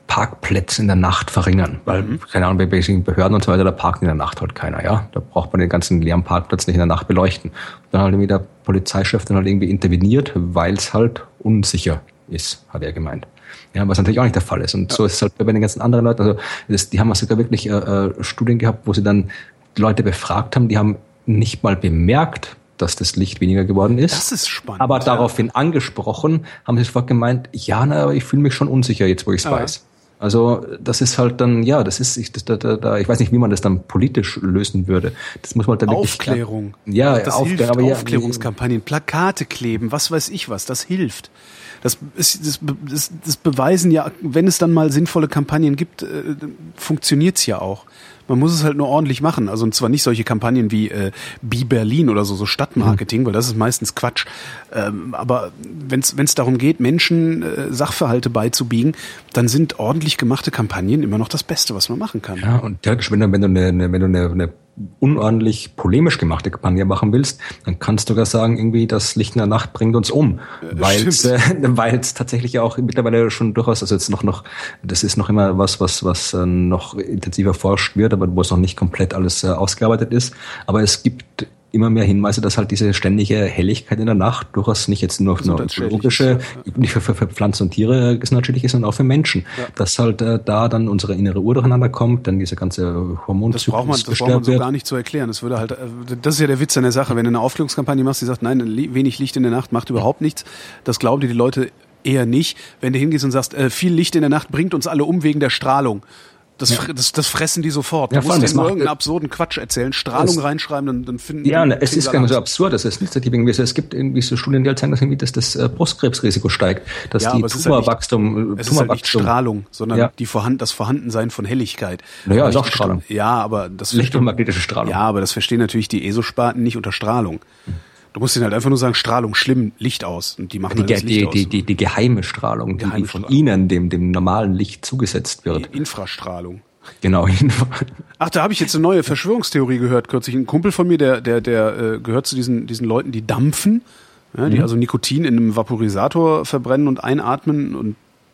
Parkplätze in der Nacht verringern, weil, mhm. keine Ahnung, bei Behörden und so weiter, da parkt in der Nacht halt keiner, ja. Da braucht man den ganzen leeren Parkplatz nicht in der Nacht beleuchten. Und dann halt irgendwie der Polizeichef dann halt irgendwie interveniert, weil es halt unsicher ist, hat er gemeint. Ja, was natürlich auch nicht der Fall ist. Und ja. so ist es halt bei den ganzen anderen Leuten, also das, die haben sogar wirklich äh, Studien gehabt, wo sie dann Leute befragt haben, die haben nicht mal bemerkt, dass das Licht weniger geworden ist. Das ist spannend. Aber daraufhin angesprochen, haben sie sofort gemeint, ja, na, aber ich fühle mich schon unsicher jetzt, wo ich es ah. weiß. Also das ist halt dann, ja, das ist, ich, das, da, da, ich weiß nicht, wie man das dann politisch lösen würde. Das muss man dann wirklich... Aufklärung. Ja, das Aufklär, hilft, aber ja, Aufklärungskampagnen, Plakate kleben, was weiß ich was, das hilft. Das, ist, das, das, das beweisen ja, wenn es dann mal sinnvolle Kampagnen gibt, äh, funktioniert's ja auch. Man muss es halt nur ordentlich machen. Also und zwar nicht solche Kampagnen wie äh, Be Berlin oder so, so Stadtmarketing, mhm. weil das ist meistens Quatsch. Ähm, aber wenn es darum geht, Menschen äh, Sachverhalte beizubiegen, dann sind ordentlich gemachte Kampagnen immer noch das Beste, was man machen kann. Ja, und theoretisch, wenn du, wenn du eine, eine, wenn du eine, eine unordentlich polemisch gemachte Kampagne machen willst, dann kannst du sogar sagen, irgendwie das Licht in der Nacht bringt uns um, äh, weil es äh, weil es tatsächlich auch mittlerweile schon durchaus, also jetzt noch noch, das ist noch immer was, was was äh, noch intensiver forscht wird, aber wo es noch nicht komplett alles äh, ausgearbeitet ist. Aber es gibt immer mehr Hinweise, dass halt diese ständige Helligkeit in der Nacht durchaus nicht jetzt nur für ökologische, ja. nicht für, für, für Pflanzen und Tiere gesundheitlich ist, sondern auch für Menschen. Ja. Dass halt äh, da dann unsere innere Uhr durcheinander kommt, dann diese ganze Hormonzyklus Das braucht man, das braucht man so gar nicht zu erklären. Das würde halt, das ist ja der Witz an der Sache. Wenn du eine Aufklärungskampagne machst, die sagt, nein, wenig Licht in der Nacht macht überhaupt nichts, das glauben dir die Leute eher nicht. Wenn du hingehst und sagst, äh, viel Licht in der Nacht bringt uns alle um wegen der Strahlung. Das, ja. das, das fressen die sofort. Ja, du musst denen nur irgendeinen absurden Quatsch erzählen, Strahlung das, reinschreiben, dann, dann finden Ja, die, es ist gar nicht so absurd. Das ist nicht so irgendwie so. Es gibt irgendwie so Studien, die halt sagen, dass, irgendwie, dass das äh, Brustkrebsrisiko steigt, dass ja, die Tumorwachstum... Es ist, halt nicht, es ist halt nicht Strahlung, sondern ja. die Vorhand, das Vorhandensein von Helligkeit. Naja, ist auch Strahlung. Ja, aber das... Licht- und magnetische Strahlung. Ja, aber das verstehen natürlich die ESO-Sparten nicht unter Strahlung. Hm. Du musst ihnen halt einfach nur sagen, Strahlung, schlimm, Licht aus. Und die machen die, halt das Licht die, aus. Die, die, die geheime Strahlung, geheime die von Strahlung. ihnen, dem, dem normalen Licht zugesetzt wird. Die Infrastrahlung. Genau. Ach, da habe ich jetzt eine neue Verschwörungstheorie gehört kürzlich. Ein Kumpel von mir, der der der äh, gehört zu diesen diesen Leuten, die dampfen, ja, die mhm. also Nikotin in einem Vaporisator verbrennen und einatmen und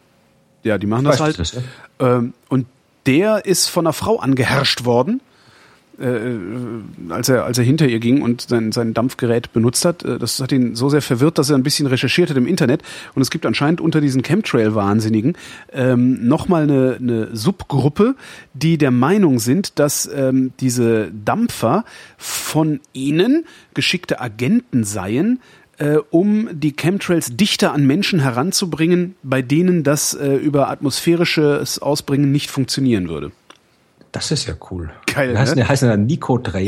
ja, die machen das halt. Das, ja. ähm, und der ist von einer Frau angeherrscht worden, äh, als er als er hinter ihr ging und sein sein Dampfgerät benutzt hat. Das hat ihn so sehr verwirrt, dass er ein bisschen recherchiert hat im Internet. Und es gibt anscheinend unter diesen Chemtrail-Wahnsinnigen ähm, nochmal eine, eine Subgruppe, die der Meinung sind, dass ähm, diese Dampfer von ihnen geschickte Agenten seien, äh, um die Chemtrails dichter an Menschen heranzubringen, bei denen das äh, über atmosphärisches Ausbringen nicht funktionieren würde. Das ist ja cool. Geil, ne? Heißt, heißt ja Nico-Trail.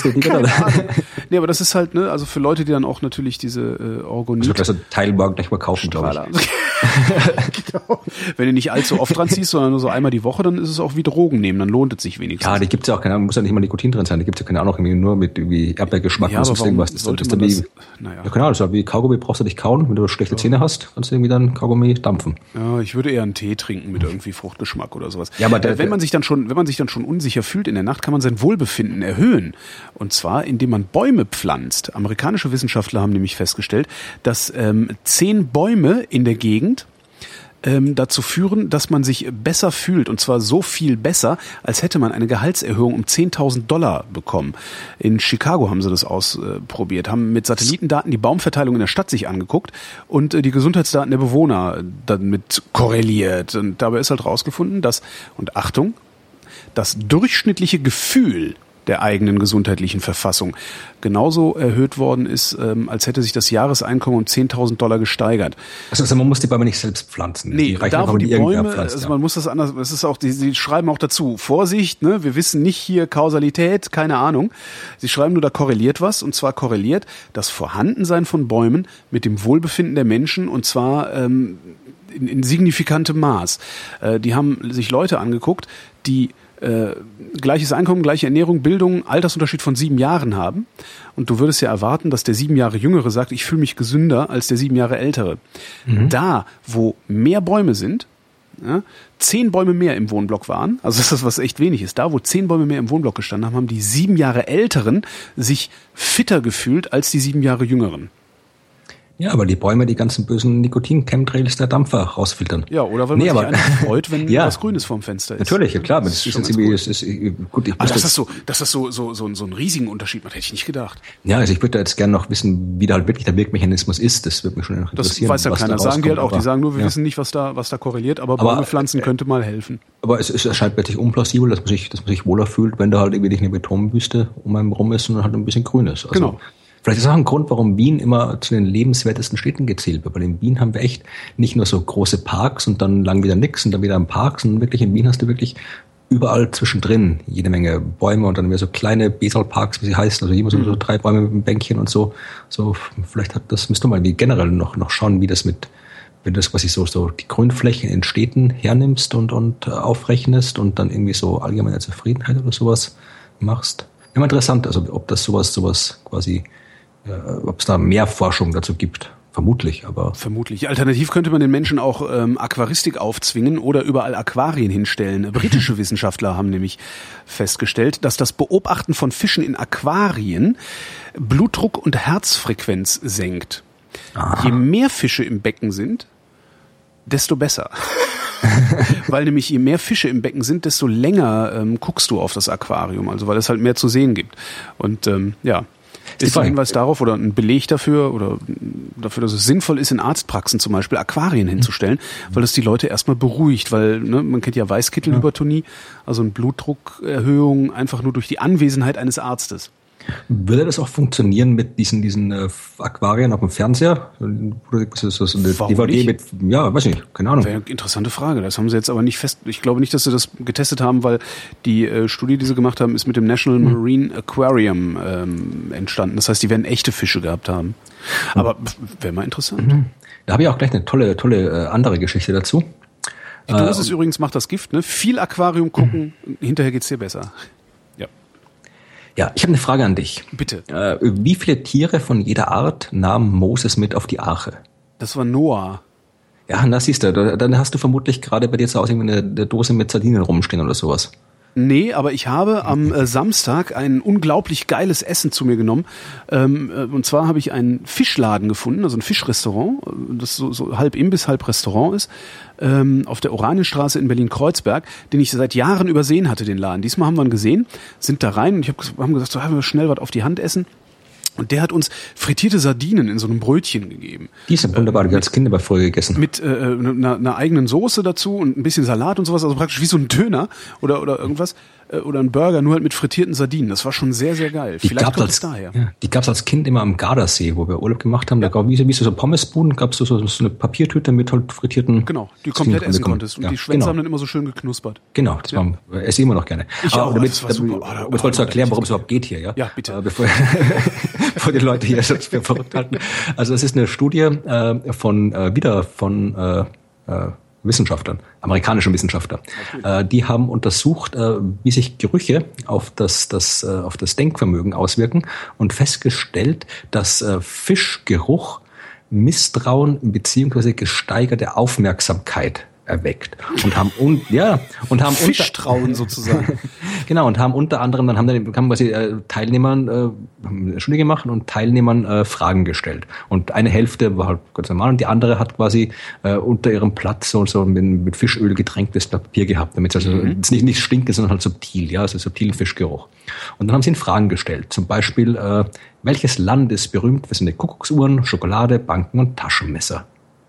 Nee, aber das ist halt, ne, also für Leute, die dann auch natürlich diese äh, Orgonit... Also, dass du Teilwagen gleich mal kaufen, glaube ich. Genau. Wenn du nicht allzu oft dran ziehst, sondern nur so einmal die Woche, dann ist es auch wie Drogen nehmen, dann lohnt es sich wenigstens. Ja, die gibt's ja auch, keine Ahnung, muss ja nicht mal Nikotin drin sein, die gibt's ja keine Ahnung, irgendwie nur mit irgendwie Erdbeergeschmack ja, oder sonst irgendwas. Das sollte ist man dann das, wie, naja. Ja, keine Ahnung, das ist wie Kaugummi, brauchst du nicht kauen, wenn du schlechte ja. Zähne hast, kannst du irgendwie dann Kaugummi dampfen. Ja, ich würde eher einen Tee trinken mit irgendwie Fruchtgeschmack oder sowas. Ja, aber der, wenn man sich dann schon, wenn man sich dann schon unsicher fühlt in der Nacht, kann man sein Wohlbefinden erhöhen. Und zwar, indem man Bäume pflanzt. Amerikanische Wissenschaftler haben nämlich festgestellt, dass ähm, zehn Bäume in der Gegend ähm, dazu führen, dass man sich besser fühlt. Und zwar so viel besser, als hätte man eine Gehaltserhöhung um zehntausend Dollar bekommen. In Chicago haben sie das ausprobiert, haben mit Satellitendaten die Baumverteilung in der Stadt sich angeguckt und äh, die Gesundheitsdaten der Bewohner damit korreliert. Und dabei ist halt rausgefunden, dass, und Achtung, das durchschnittliche Gefühl der eigenen gesundheitlichen Verfassung genauso erhöht worden ist, ähm, als hätte sich das Jahreseinkommen um zehntausend Dollar gesteigert. Also, also man muss die Bäume nicht selbst pflanzen. Nee, die da wo die Bäume, pflanzt, also man muss das anders, es ist auch, die, sie schreiben auch dazu, Vorsicht, ne, wir wissen nicht hier Kausalität, keine Ahnung. Sie schreiben nur, da korreliert was, und zwar korreliert das Vorhandensein von Bäumen mit dem Wohlbefinden der Menschen, und zwar ähm, in, in signifikantem Maß. Äh, die haben sich Leute angeguckt, die Äh, gleiches Einkommen, gleiche Ernährung, Bildung, Altersunterschied von sieben Jahren haben. Und du würdest ja erwarten, dass der sieben Jahre Jüngere sagt, ich fühle mich gesünder als der sieben Jahre Ältere. Mhm. Da, wo mehr Bäume sind, ja, zehn Bäume mehr im Wohnblock waren, also das ist das, was echt wenig ist, da, wo zehn Bäume mehr im Wohnblock gestanden haben, haben die sieben Jahre Älteren sich fitter gefühlt als die sieben Jahre Jüngeren. Ja, weil die Bäume die ganzen bösen Nikotin-Chemtrails der Dampfer rausfiltern. Ja, oder weil man nee, sich aber, einfach freut, wenn ja, was Grünes vorm Fenster ist. Natürlich, ja klar. Das, das ist jetzt irgendwie, es ist, gut, ich also, dass das so, dass das so, so, so, so einen riesigen Unterschied macht, hätte ich nicht gedacht. Ja, also ich würde jetzt gerne noch wissen, wie da halt wirklich der Wirkmechanismus ist. Das würde mich schon interessieren. Das weiß ja keiner. Sagen die halt auch. Die sagen nur, wir ja. wissen nicht, was da, was da korreliert, aber, aber Bäume pflanzen könnte mal helfen. Aber es, es erscheint plötzlich unplausibel, dass man sich, dass man sich wohler fühlt, wenn da halt irgendwie nicht eine Betonwüste um einen rum ist, sondern halt ein bisschen grün ist. Also, genau. Vielleicht ist auch ein Grund, warum Wien immer zu den lebenswertesten Städten gezählt wird. Weil in Wien haben wir echt nicht nur so große Parks und dann lang wieder nix und dann wieder ein Park, sondern wirklich in Wien hast du wirklich überall zwischendrin jede Menge Bäume und dann wieder so kleine Besalparks, wie sie heißen. Also immer so, so drei Bäume mit einem Bänkchen und so. So, vielleicht hat das, müsst du mal wie generell noch, noch schauen, wie das mit, wenn du das quasi so, so die Grünflächen in Städten hernimmst und, und aufrechnest und dann irgendwie so allgemeine Zufriedenheit oder sowas machst. Immer interessant, also ob das sowas, sowas quasi, äh, ob es da mehr Forschung dazu gibt. Vermutlich, aber... Vermutlich. Alternativ könnte man den Menschen auch ähm, Aquaristik aufzwingen oder überall Aquarien hinstellen. Britische Wissenschaftler haben nämlich festgestellt, dass das Beobachten von Fischen in Aquarien Blutdruck und Herzfrequenz senkt. Aha. Je mehr Fische im Becken sind, desto besser. Weil nämlich je mehr Fische im Becken sind, desto länger ähm, guckst du auf das Aquarium. Also weil es halt mehr zu sehen gibt. Und ähm, ja... Ist ein Hinweis darauf oder ein Beleg dafür oder dafür, dass es sinnvoll ist, in Arztpraxen zum Beispiel Aquarien hinzustellen, weil das die Leute erstmal beruhigt, weil ne, man kennt ja Weißkittelhypertonie, also eine Blutdruckerhöhung einfach nur durch die Anwesenheit eines Arztes. Würde das auch funktionieren mit diesen diesen äh, Aquarien auf dem Fernseher? Das ist das eine Warum D V D nicht? mit, ja, weiß nicht, keine Ahnung. Wäre eine interessante Frage. Das haben sie jetzt aber nicht fest. Ich glaube nicht, dass sie das getestet haben, weil die äh, Studie, die sie gemacht haben, ist mit dem National mhm. Marine Aquarium ähm, entstanden. Das heißt, die werden echte Fische gehabt haben. Aber wäre mal interessant. Mhm. Da habe ich auch gleich eine tolle, tolle äh, andere Geschichte dazu. Die Dosis äh, übrigens macht das Gift. Ne? Viel Aquarium gucken, mhm. hinterher geht's dir besser. Ja, ich habe eine Frage an dich. Bitte. Äh, wie viele Tiere von jeder Art nahm Moses mit auf die Arche? Das war Noah. Ja, na siehst du, dann hast du vermutlich gerade bei dir zu Hause eine, eine Dose mit Sardinen rumstehen oder sowas. Nee, aber ich habe am äh, Samstag ein unglaublich geiles Essen zu mir genommen. Ähm, äh, und zwar habe ich einen Fischladen gefunden, also ein Fischrestaurant, das so, so halb Imbiss, halb Restaurant ist, ähm, auf der Oranienstraße in Berlin-Kreuzberg, den ich seit Jahren übersehen hatte, den Laden. Diesmal haben wir ihn gesehen, sind da rein und ich hab, haben gesagt, so haben wir schnell was auf die Hand essen. Und der hat uns frittierte Sardinen in so einem Brötchen gegeben. Die sind wunderbar, die äh, als Kind aber früher gegessen. Mit äh, einer, einer eigenen Soße dazu und ein bisschen Salat und sowas, also praktisch wie so ein Döner oder oder irgendwas äh, oder ein Burger, nur halt mit frittierten Sardinen. Das war schon sehr, sehr geil. Die Vielleicht kommt als, es daher. Ja, die gab's als Kind immer am Gardasee, wo wir Urlaub gemacht haben. Ja. Da gab es wie so Pommesbuden, gab's so, so, so eine Papiertüte mit halt frittierten... Genau, die du komplett essen konntest. Und ja, die Schwänze genau. haben dann immer so schön geknuspert. Genau, das ja. war, esse ich immer noch gerne. Ich aber auch, damit, das war super. Oh, da, um es mal zu erklären, worum es überhaupt geht hier. Ja, ja bitte. Äh, bevor, bevor die Leute hier sonst für verrückt halten. Also es ist eine Studie äh, von, äh, wieder von äh, äh, Wissenschaftlern, amerikanischen Wissenschaftlern. Okay. Äh, die haben untersucht, äh, wie sich Gerüche auf das, das, äh, auf das Denkvermögen auswirken und festgestellt, dass äh, Fischgeruch Misstrauen bzw. gesteigerte Aufmerksamkeit erweckt und haben un, ja und haben Fischtrauen sozusagen. Genau, und haben unter anderem dann haben dann haben quasi äh, Teilnehmern äh, eine Studie gemacht und Teilnehmern äh, Fragen gestellt und eine Hälfte war halt ganz normal und die andere hat quasi äh, unter ihrem Platz so, so mit, mit Fischöl getränktes Papier gehabt, damit es also mhm. nicht nicht stinkt, sondern halt subtil, ja, also subtilen Fischgeruch. Und dann haben sie ihnen Fragen gestellt, zum Beispiel äh, welches Land ist berühmt für seine Kuckucksuhren, Schokolade, Banken und Taschenmesser?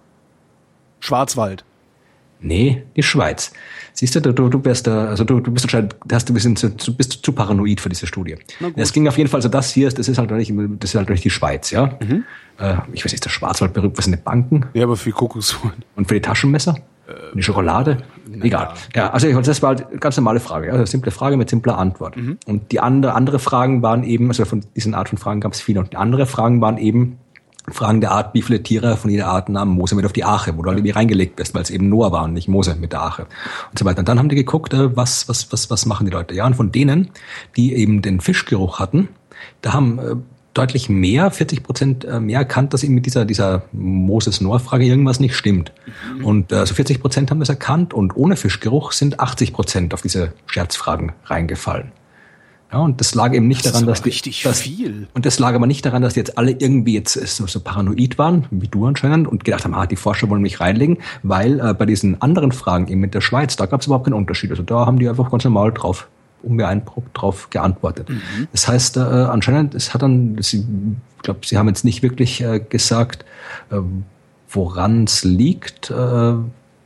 Schwarzwald. Nee, die Schweiz. Siehst du, du, du wärst da, also du, du bist anscheinend, hast du bist, du bist zu paranoid für diese Studie. Es ging auf jeden Fall so, das hier ist, das ist halt nicht, das ist halt nicht die Schweiz, ja. Mhm. Äh, ich weiß nicht, ist der Schwarzwald berühmt für seine Banken? Ja, aber für die Kuckucksuhren. Und für die Taschenmesser? Äh, und die Schokolade? Na, egal. Ja, also das war halt eine ganz normale Frage, also eine simple Frage mit simpler Antwort. Mhm. Und die andere, andere Fragen waren eben, also von diesen Art von Fragen gab es viele. Und die andere Fragen waren eben, Fragen der Art, wie viele Tiere von jeder Art nahmen Mose mit auf die Arche, wo du halt irgendwie reingelegt bist, weil es eben Noah war und nicht Mose mit der Arche und so weiter. Und dann haben die geguckt, was, was, was, was machen die Leute? Ja, und von denen, die eben den Fischgeruch hatten, da haben äh, deutlich mehr, vierzig Prozent mehr erkannt, dass eben mit dieser, dieser Moses-Noah-Frage irgendwas nicht stimmt. Mhm. Und äh, so vierzig Prozent haben das erkannt und ohne Fischgeruch sind achtzig Prozent auf diese Scherzfragen reingefallen. Ja, und das lag eben nicht das daran, ist dass die, richtig dass, viel. Und das lag aber nicht daran, dass die jetzt alle irgendwie jetzt so, so paranoid waren, wie du anscheinend, und gedacht haben, ah, die Forscher wollen mich reinlegen, weil äh, bei diesen anderen Fragen eben mit der Schweiz, da gab es überhaupt keinen Unterschied. Also da haben die einfach ganz normal drauf, unbeeindruckt drauf geantwortet. Mhm. Das heißt, äh, anscheinend, es hat dann, ich glaube, sie haben jetzt nicht wirklich äh, gesagt, äh, woran es liegt. Äh,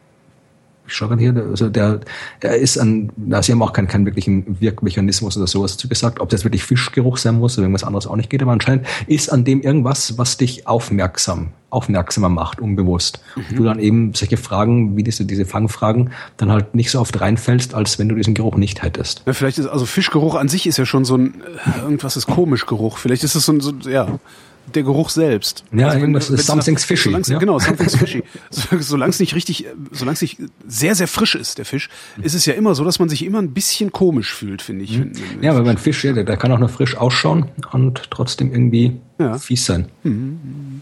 Ich schaue gerade hier, also der, der ist an, na, sie haben auch keinen, keinen wirklichen Wirkmechanismus oder sowas dazu gesagt, ob das wirklich Fischgeruch sein muss oder irgendwas anderes auch nicht geht, aber anscheinend ist an dem irgendwas, was dich aufmerksam, aufmerksamer macht, unbewusst. Mhm. Und du dann eben solche Fragen, wie diese, diese Fangfragen, dann halt nicht so oft reinfällst, als wenn du diesen Geruch nicht hättest. Ja, vielleicht ist, also Fischgeruch an sich ist ja schon so ein, irgendwas ist komisch Geruch. Vielleicht ist es so ein, so, ja, der Geruch selbst. Ja, also irgendwas ist something's fishy. Ja? Genau, something's fishy. Solange es nicht richtig, solange es nicht sehr, sehr frisch ist, der Fisch, ist es ja immer so, dass man sich immer ein bisschen komisch fühlt, finde ich. Mhm. Ja, weil mein Fisch, ja, der, der kann auch noch frisch ausschauen und trotzdem irgendwie ja. fies sein. Mhm.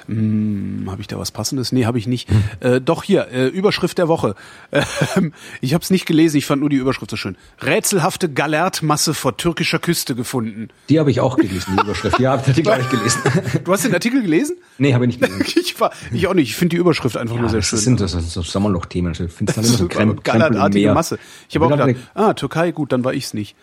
Hm, habe ich da was Passendes? Nee, habe ich nicht. Hm. Äh, doch hier, äh, Überschrift der Woche. Ähm, ich habe es nicht gelesen, ich fand nur die Überschrift so schön. Rätselhafte Galertmasse vor türkischer Küste gefunden. Die habe ich auch gelesen, die Überschrift. Ja, habe ich gar nicht gelesen. Du hast den Artikel gelesen? Nee, habe ich nicht gelesen. ich, war, ich auch nicht. Ich finde die Überschrift einfach ja, nur sehr das schön. Sind, das sind so Sommerloch-Themen. Ich finde es dann immer so Krempel, galertartige Masse. Ich habe auch gedacht, ah, Türkei, gut, dann war ich's nicht.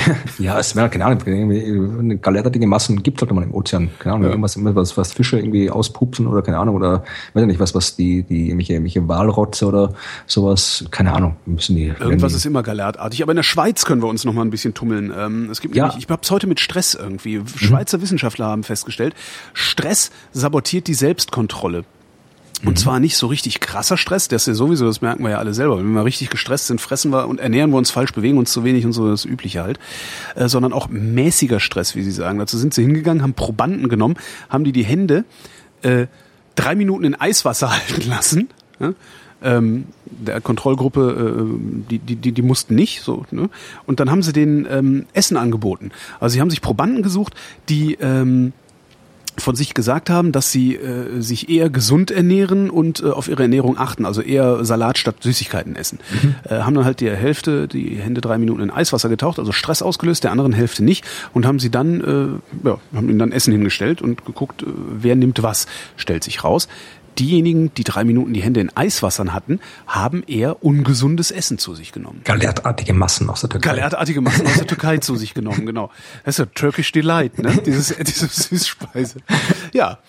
Ja, es wäre, keine Ahnung, eine galertartige Massen gibt es halt immer im Ozean. Keine Ahnung, ja. irgendwas, was, was Fische irgendwie auspupsen oder keine Ahnung, oder weiß ich nicht, was, was die, die, irgendwelche, irgendwelche Walrotze oder sowas, keine Ahnung, müssen die. Irgendwas ist immer galertartig, aber in der Schweiz können wir uns noch mal ein bisschen tummeln. Ähm, es gibt ja. nämlich, ich hab's heute mit Stress irgendwie. Schweizer mhm. Wissenschaftler haben festgestellt, Stress sabotiert die Selbstkontrolle. Und mhm. zwar nicht so richtig krasser Stress, das ist ja sowieso, das merken wir ja alle selber. Wenn wir richtig gestresst sind, fressen wir und ernähren wir uns falsch, bewegen uns zu wenig und so, das Übliche halt. Äh, sondern auch mäßiger Stress, wie sie sagen. Dazu sind sie hingegangen, haben Probanden genommen, haben die die Hände äh, drei Minuten in Eiswasser halten lassen. Ja? Ähm, der Kontrollgruppe, äh, die, die, die, die mussten nicht so. Ne? Und dann haben sie denen ähm, Essen angeboten. Also sie haben sich Probanden gesucht, die ähm, von sich gesagt haben, dass sie äh, sich eher gesund ernähren und äh, auf ihre Ernährung achten, also eher Salat statt Süßigkeiten essen. Mhm. Äh, haben dann halt die Hälfte, die Hände drei Minuten in Eiswasser getaucht, also Stress ausgelöst, der anderen Hälfte nicht, und haben sie dann, äh, ja, haben ihnen dann Essen hingestellt und geguckt, äh, wer nimmt was, stellt sich raus. Diejenigen, die drei Minuten die Hände in Eiswassern hatten, haben eher ungesundes Essen zu sich genommen. Galertartige Massen aus der Türkei. Galertartige Massen aus der Türkei zu sich genommen, genau. Das ist ja Turkish Delight, ne? Dieses, diese Süßspeise. Ja.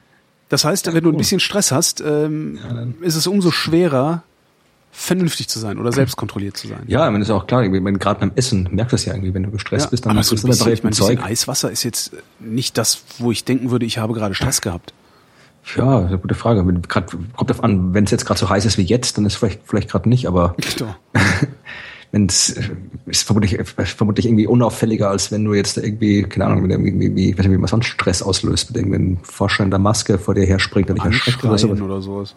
Das heißt, wenn du ein bisschen Stress hast, ähm, ja, ist es umso schwerer, vernünftig zu sein oder selbstkontrolliert zu sein. Ja, ich meine, ist auch klar, gerade beim Essen merkst du das ja irgendwie, wenn du gestresst ja, bist, dann aber so ein bisschen, ich meine, ein Zeug. bisschen Eiswasser ist jetzt nicht das, wo ich denken würde, ich habe gerade Stress gehabt. Ja, das ist eine gute Frage. Grad, kommt drauf an, wenn es jetzt gerade so heiß ist wie jetzt, dann ist es vielleicht, vielleicht gerade nicht, aber wenn es ist vermutlich, vermutlich irgendwie unauffälliger, als wenn du jetzt irgendwie, keine Ahnung, irgendwie, wie, ich weiß nicht, wie man sonst Stress auslöst, mit irgendeinem Forscher in der Maske vor dir herspringt und dich erschreckt oder sowas. oder sowas.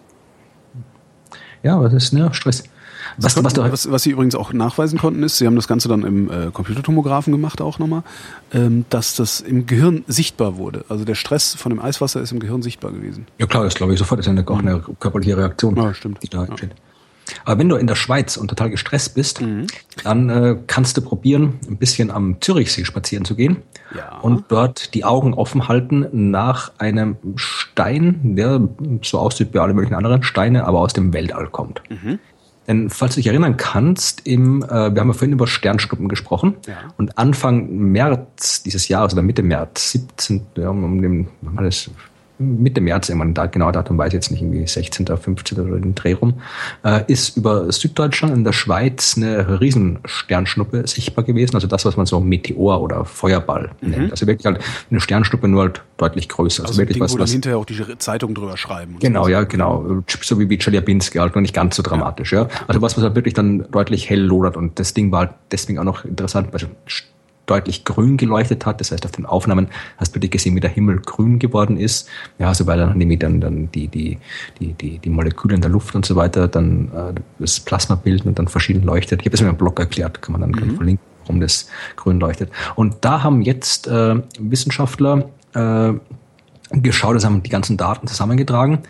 Ja, aber das ist, ne, Stress. Was, was, was, was Sie übrigens auch nachweisen konnten, ist, Sie haben das Ganze dann im äh, Computertomographen gemacht auch nochmal, ähm, dass das im Gehirn sichtbar wurde. Also der Stress von dem Eiswasser ist im Gehirn sichtbar gewesen. Ja klar, das glaube ich sofort. Das ist ja eine, auch eine körperliche Reaktion, ja, stimmt. die da entsteht. Ja. Aber wenn du in der Schweiz und total gestresst bist, mhm. dann äh, kannst du probieren, ein bisschen am Zürichsee spazieren zu gehen ja. und dort die Augen offen halten nach einem Stein, der so aussieht wie alle möglichen anderen Steine, aber aus dem Weltall kommt. Mhm. Denn falls du dich erinnern kannst, im, äh, wir haben ja vorhin über Sternschnuppen gesprochen, ja. und Anfang März dieses Jahres oder Mitte März, siebzehnten Ja, um den, alles Mitte März, irgendwann, da, genau Datum weiß ich jetzt nicht, irgendwie sechzehnten fünfzehnten oder den Dreh rum, äh, ist über Süddeutschland in der Schweiz eine Riesensternschnuppe sichtbar gewesen, also das, was man so Meteor oder Feuerball mhm. nennt. Also wirklich halt eine Sternschnuppe, nur halt deutlich größer. Also, also wirklich Ding, was, wo dann was hinterher auch die Zeitung drüber schreiben. Genau, so. ja, genau. So wie wie Chelyabinsk, halt, nur nicht ganz so dramatisch, ja. ja. Also was, was halt wirklich dann deutlich hell lodert, und das Ding war halt deswegen auch noch interessant, weil deutlich grün geleuchtet hat. Das heißt, auf den Aufnahmen hast du dir gesehen, wie der Himmel grün geworden ist. Ja, so weil dann nämlich dann, dann die, die, die, die, die Moleküle in der Luft und so weiter dann äh, das Plasma bilden und dann verschieden leuchtet. Ich habe das in meinem Blog erklärt, kann man dann mhm. verlinken, warum das grün leuchtet. Und da haben jetzt äh, Wissenschaftler äh, geschaut, das haben die ganzen Daten zusammengetragen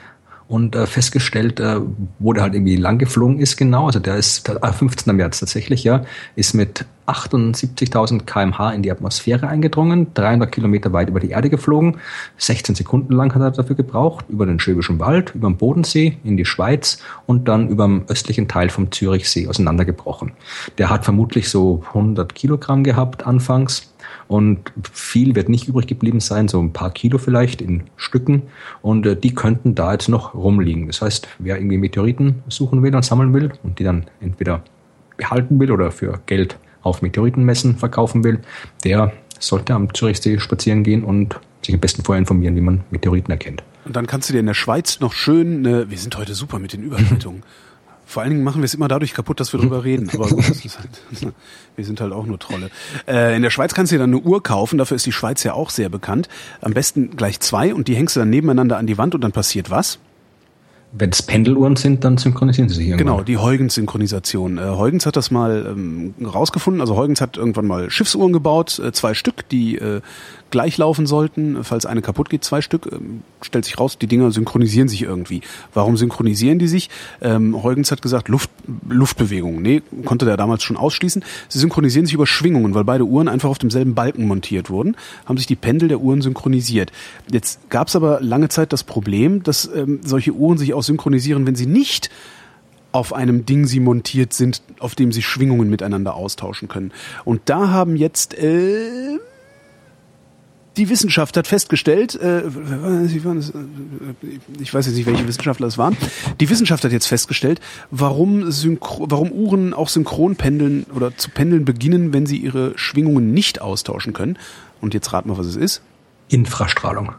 und äh, festgestellt äh, wo der halt irgendwie lang geflogen ist genau, also der ist äh, fünfzehnten März tatsächlich, ja, ist mit achtundsiebzigtausend Kilometer pro Stunde in die Atmosphäre eingedrungen, dreihundert Kilometer weit über die Erde geflogen, sechzehn Sekunden lang hat er dafür gebraucht, über den Schwäbischen Wald, über den Bodensee in die Schweiz und dann über dem östlichen Teil vom Zürichsee auseinandergebrochen. Der hat vermutlich so hundert Kilogramm gehabt anfangs und viel wird nicht übrig geblieben sein, so ein paar Kilo vielleicht in Stücken und äh, die könnten da jetzt noch rumliegen. Das heißt, wer irgendwie Meteoriten suchen will und sammeln will und die dann entweder behalten will oder für Geld auf Meteoritenmessen verkaufen will, der sollte am Zürichsee spazieren gehen und sich am besten vorher informieren, wie man Meteoriten erkennt. Und dann kannst du dir in der Schweiz noch schön, äh, wir sind heute super mit den Überleitungen. Vor allen Dingen machen wir es immer dadurch kaputt, dass wir drüber reden. Aber gut, das ist halt, wir sind halt auch nur Trolle. Äh, in der Schweiz kannst du dir dann eine Uhr kaufen, dafür ist die Schweiz ja auch sehr bekannt. Am besten gleich zwei und die hängst du dann nebeneinander an die Wand und dann passiert was? Wenn es Pendeluhren sind, dann synchronisieren sie sich irgendwann. Genau, die Huygens-Synchronisation. Äh, Huygens hat das mal ähm, rausgefunden. Also Huygens hat irgendwann mal Schiffsuhren gebaut, äh, zwei Stück, die äh, gleich laufen sollten. Falls eine kaputt geht, zwei Stück. Ähm, stellt sich raus, die Dinger synchronisieren sich irgendwie. Warum synchronisieren die sich? Ähm, Huygens hat gesagt, Luft, Luftbewegungen. Nee, konnte der damals schon ausschließen. Sie synchronisieren sich über Schwingungen, weil beide Uhren einfach auf demselben Balken montiert wurden, haben sich die Pendel der Uhren synchronisiert. Jetzt gab es aber lange Zeit das Problem, dass ähm, solche Uhren sich auch synchronisieren, wenn sie nicht auf einem Ding sie montiert sind, auf dem sie Schwingungen miteinander austauschen können. Und da haben jetzt äh, die Wissenschaft hat festgestellt, äh, ich weiß jetzt nicht, welche Wissenschaftler es waren, die Wissenschaft hat jetzt festgestellt, warum, Synchro, warum Uhren auch synchron pendeln oder zu pendeln beginnen, wenn sie ihre Schwingungen nicht austauschen können. Und jetzt rat mal, was es ist. Infrastrahlung.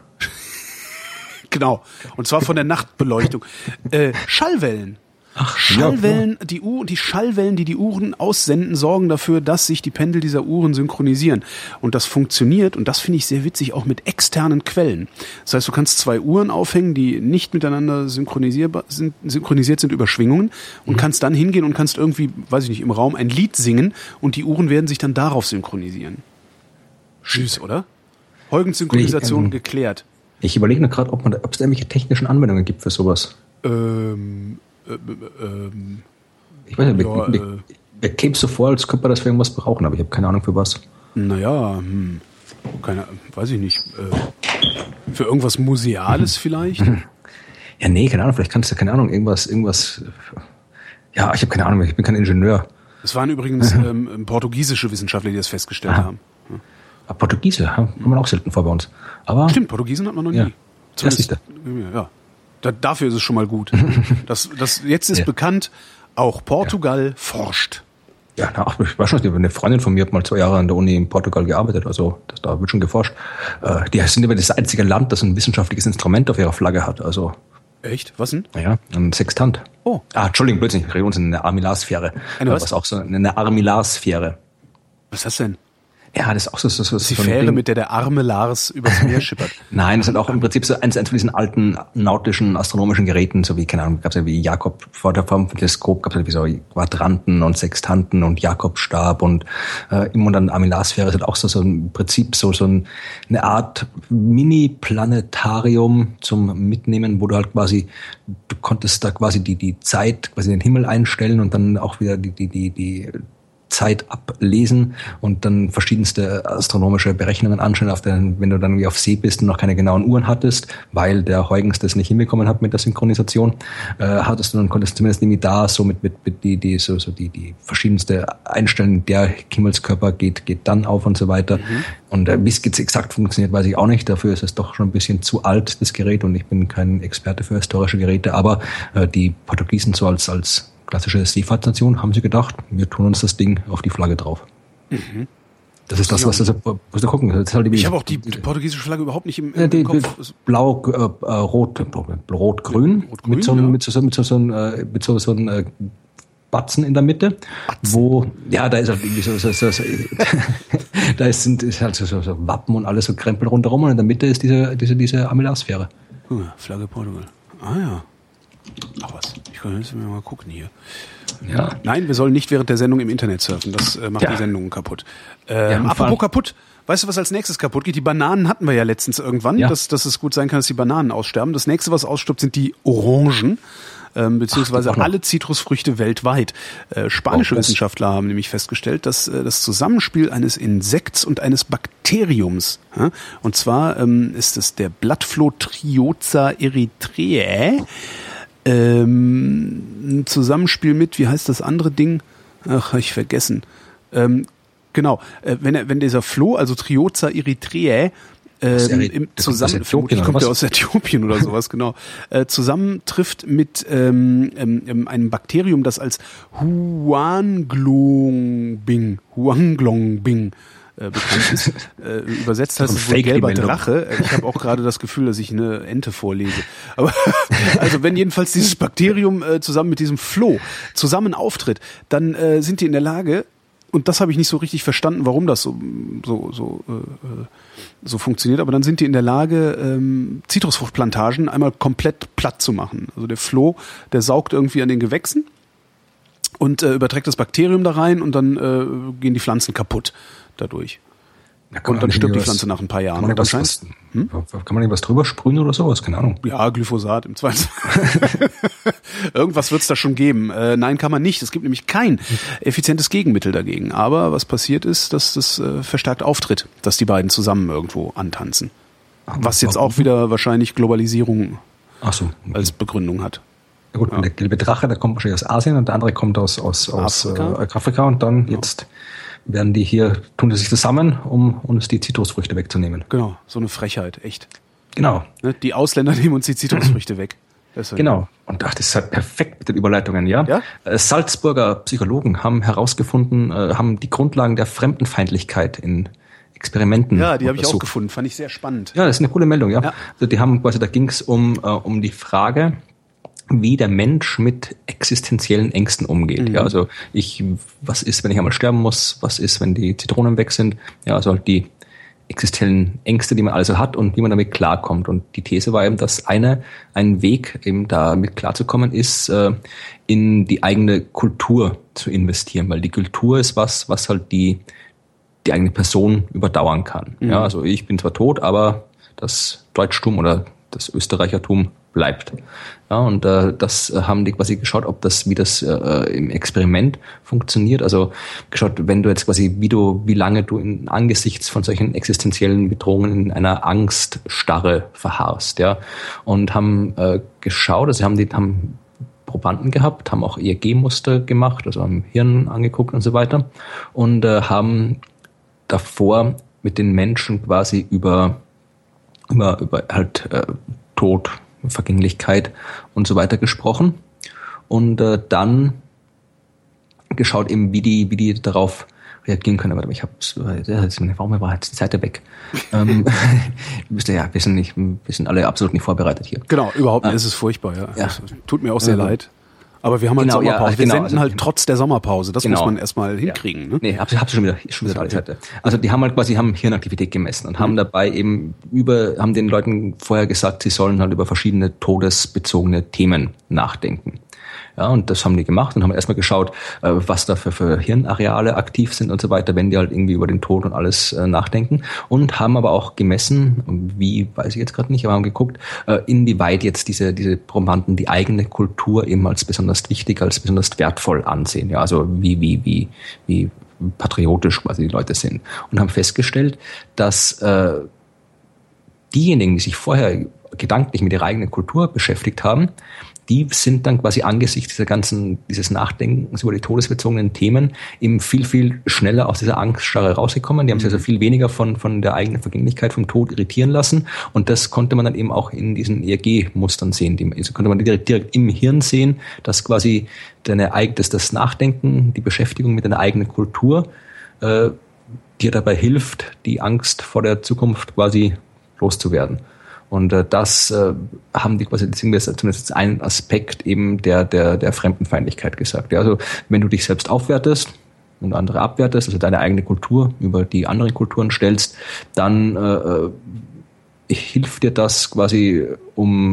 Genau. Und zwar von der Nachtbeleuchtung. Äh, Schallwellen. Ach, Schallwellen, ja, die Uhr, die Schallwellen, die die Uhren aussenden, sorgen dafür, dass sich die Pendel dieser Uhren synchronisieren. Und das funktioniert, und das finde ich sehr witzig, auch mit externen Quellen. Das heißt, du kannst zwei Uhren aufhängen, die nicht miteinander synchronisierbar sind, synchronisiert sind über Schwingungen und mhm. kannst dann hingehen und kannst irgendwie, weiß ich nicht, im Raum ein Lied singen und die Uhren werden sich dann darauf synchronisieren. Süß, oder? Huygens-Synchronisation ähm, geklärt. Ich überlege nur gerade, ob man, ob es da irgendwelche technischen Anwendungen gibt für sowas. Ähm, äh, ähm, ich weiß nicht, ja, mir, mir, mir käme es so vor, als könnte man das für irgendwas brauchen, aber ich habe keine Ahnung für was. Naja, hm, keine, weiß ich nicht. Äh, für irgendwas Museales vielleicht? Ja, nee, keine Ahnung, vielleicht kannst du, keine Ahnung, irgendwas, irgendwas. Ja, ich habe keine Ahnung, ich bin kein Ingenieur. Es waren übrigens ähm, portugiesische Wissenschaftler, die das festgestellt ah. haben. Ja. Ah, Portugiese, haben wir auch selten vor bei uns. Aber stimmt, Portugiesen hat man noch nie. Ja. Zumindest, ja. Da, dafür ist es schon mal gut. das, das, jetzt ist ja. bekannt, auch Portugal ja. forscht. Ja, na, ach, ich weiß schon, eine Freundin von mir hat mal zwei Jahre an der Uni in Portugal gearbeitet, also das, da wird schon geforscht. Äh, die sind immer das einzige Land, das ein wissenschaftliches Instrument auf ihrer Flagge hat. Also echt? Was denn? Ja, ein Sextant. Oh. Ah, Entschuldigung, plötzlich, wir reden uns in eine Armillarsphäre. Eine was? was auch so, eine Armillarsphäre. Was ist das denn? Ja, das ist auch so. so, so das ist die so Fähre, mit der der arme Lars übers Meer schippert. Nein, das sind auch im Prinzip so eins, eins von diesen alten nautischen astronomischen Geräten, so wie, keine Ahnung, gab es ja wie Jakob vor der Form von Teleskop, gab es ja wie so Quadranten und Sextanten und Jakobstab und äh, immer dann Armillarsphäre ist halt auch so, so im Prinzip so, so ein, eine Art Mini-Planetarium zum Mitnehmen, wo du halt quasi, du konntest da quasi die, die Zeit, quasi den Himmel einstellen und dann auch wieder die, die, die, die Zeit ablesen und dann verschiedenste astronomische Berechnungen anstellen, auf den, wenn du dann wie auf See bist und noch keine genauen Uhren hattest, weil der Huygens das nicht hinbekommen hat mit der Synchronisation, äh, hattest du dann konntest zumindest irgendwie da so mit, mit, mit die, die, so, so die, die verschiedenste Einstellung, der Himmelskörper geht, geht dann auf und so weiter. Mhm. Und äh, wie es jetzt exakt funktioniert, weiß ich auch nicht. Dafür ist es doch schon ein bisschen zu alt, das Gerät, und ich bin kein Experte für historische Geräte, aber äh, die Portugiesen so als, als klassische Seefahrtsnation haben sie gedacht, wir tun uns das Ding auf die Flagge drauf. Mhm. Das ist das, was du musst du gucken. Das ist halt die, ich habe auch die, die portugiesische Flagge überhaupt nicht im, im ja, die, Kopf. Blau, äh, rot, rot, grün, Rot, mit so, ja. mit so, mit so, so, mit so, so ein äh, Batzen in der Mitte, Batzen. Wo, ja, da ist halt irgendwie so, so, so, so da ist, sind, ist halt so, so, so Wappen und alles so Krempel rundherum, und in der Mitte ist diese, diese, diese Armillarsphäre. Hm, Flagge Portugal. Ah ja. Ach was. Ich Ich kann jetzt mal gucken hier. Ja. Nein, wir sollen nicht während der Sendung im Internet surfen. Das äh, macht ja. die Sendung kaputt. Ähm, ja, apropos kaputt. Weißt du, was als nächstes kaputt geht? Die Bananen hatten wir ja letztens irgendwann, ja. dass, dass es gut sein kann, dass die Bananen aussterben. Das nächste, was ausstirbt, sind die Orangen. Ähm, beziehungsweise Ach, alle Zitrusfrüchte weltweit. Äh, spanische oh, Wissenschaftler haben nämlich festgestellt, dass äh, das Zusammenspiel eines Insekts und eines Bakteriums, ja, und zwar ähm, ist es der Blattfloh Trioza erythraeae, ähm, ein Zusammenspiel mit, wie heißt das andere Ding? Ach, hab ich vergessen. Ähm, genau, äh, wenn er, wenn dieser Floh, also Trioza erythraeae, Ähm, im zusammen, vermutlich kommt er aus Äthiopien oder sowas, genau, äh, zusammentrifft mit ähm, ähm, einem Bakterium, das als Huanglongbing, Huanglongbing äh, bekannt ist. Äh, übersetzt heißt es wohl gelber Drache. Ich habe auch gerade das Gefühl, dass ich eine Ente vorlese. Aber also wenn jedenfalls dieses Bakterium äh, zusammen mit diesem Floh zusammen auftritt, dann äh, sind die in der Lage, und das habe ich nicht so richtig verstanden, warum das so so so äh, so funktioniert. Aber dann sind die in der Lage, ähm, Zitrusfruchtplantagen einmal komplett platt zu machen. Also der Floh, der saugt irgendwie an den Gewächsen und äh, überträgt das Bakterium da rein und dann äh, gehen die Pflanzen kaputt dadurch. Ja, und dann stirbt die Pflanze nach ein paar Jahren. Kann man, was, was, hm? kann man irgendwas drüber sprühen oder sowas? Keine Ahnung. Ja, Glyphosat im Zweifelsfall. Irgendwas wird es da schon geben. Äh, nein, kann man nicht. Es gibt nämlich kein effizientes Gegenmittel dagegen. Aber was passiert ist, dass das äh, verstärkt auftritt, dass die beiden zusammen irgendwo antanzen. Was jetzt auch wieder wahrscheinlich Globalisierung Ach so. als Begründung hat. Ja gut, ja. Der gelbe Drache, der kommt wahrscheinlich aus Asien und der andere kommt aus, aus, aus Afrika. Äh, Afrika und dann ja. jetzt... werden die hier, tun die sich zusammen, um uns die Zitrusfrüchte wegzunehmen. Genau, so eine Frechheit, echt. Genau. Die Ausländer nehmen uns die Zitrusfrüchte weg. Das genau. Und ach, das ist halt perfekt mit den Überleitungen, ja? ja? Salzburger Psychologen haben herausgefunden, haben die Grundlagen der Fremdenfeindlichkeit in Experimenten. Ja, die habe ich auch gefunden, fand ich sehr spannend. Ja, das ist eine coole Meldung, ja. ja. Also die haben quasi, da ging es um, um die Frage, wie der Mensch mit existenziellen Ängsten umgeht. Mhm. Ja, also ich, was ist, wenn ich einmal sterben muss? Was ist, wenn die Zitronen weg sind? Ja, also halt die existenziellen Ängste, die man also hat und wie man damit klarkommt. Und die These war eben, dass eine, ein Weg, eben damit klarzukommen, ist, äh, in die eigene Kultur zu investieren, weil die Kultur ist was, was halt die, die eigene Person überdauern kann. Mhm. Ja, also ich bin zwar tot, aber das Deutschtum oder das Österreichertum bleibt. Ja, und äh, das äh, haben die quasi geschaut, ob das, wie das äh, im Experiment funktioniert. Also geschaut, wenn du jetzt quasi, wie du, wie lange du in, angesichts von solchen existenziellen Bedrohungen in einer Angststarre verharrst, ja. Und haben äh, geschaut, also haben die haben Probanden gehabt, haben auch E E G-Muster gemacht, also am Hirn angeguckt und so weiter. Und äh, haben davor mit den Menschen quasi über über, über halt äh, Tod, Vergänglichkeit und so weiter gesprochen und äh, dann geschaut eben, wie die, wie die darauf reagieren können. Aber ich habe, warum war jetzt die Seite weg? ähm, wisst ihr, ja, wir sind nicht, wir sind alle absolut nicht vorbereitet hier. Genau, überhaupt nicht. Äh, es ist furchtbar, ja. ja. Es tut mir auch sehr ja. leid. Aber wir haben halt genau, Sommerpause. Ja, wir genau, senden also, halt trotz der Sommerpause. Das genau. muss man erstmal hinkriegen. Ja. Ne? Nee, hab's, hab's schon wieder, schon wieder okay. Also die haben halt quasi haben Hirnaktivität gemessen und mhm. haben dabei eben über, haben den Leuten vorher gesagt, sie sollen halt über verschiedene todesbezogene Themen nachdenken. Ja, und das haben die gemacht und haben erstmal geschaut, was da für, für Hirnareale aktiv sind und so weiter, wenn die halt irgendwie über den Tod und alles äh, nachdenken. Und haben aber auch gemessen, wie, weiß ich jetzt gerade nicht, aber haben geguckt, äh, inwieweit jetzt diese, diese Probanden die eigene Kultur eben als besonders wichtig, als besonders wertvoll ansehen. Ja, also wie, wie, wie, wie patriotisch quasi die Leute sind. Und haben festgestellt, dass äh, diejenigen, die sich vorher gedanklich mit ihrer eigenen Kultur beschäftigt haben, die sind dann quasi angesichts dieser ganzen, dieses Nachdenkens über die todesbezogenen Themen eben viel, viel schneller aus dieser Angststarre rausgekommen. Die haben sich also viel weniger von, von der eigenen Vergänglichkeit, vom Tod irritieren lassen. Und das konnte man dann eben auch in diesen E E G-Mustern sehen. Die, also konnte man direkt, direkt im Hirn sehen, dass quasi deine, das, das Nachdenken, die Beschäftigung mit deiner eigenen Kultur, äh, dir dabei hilft, die Angst vor der Zukunft quasi loszuwerden. Und äh, das äh, haben die quasi, deswegen ist zumindest ein Aspekt eben der der der Fremdenfeindlichkeit gesagt. Ja, also wenn du dich selbst aufwertest und andere abwertest, also deine eigene Kultur über die anderen Kulturen stellst, dann äh, hilft dir das quasi, um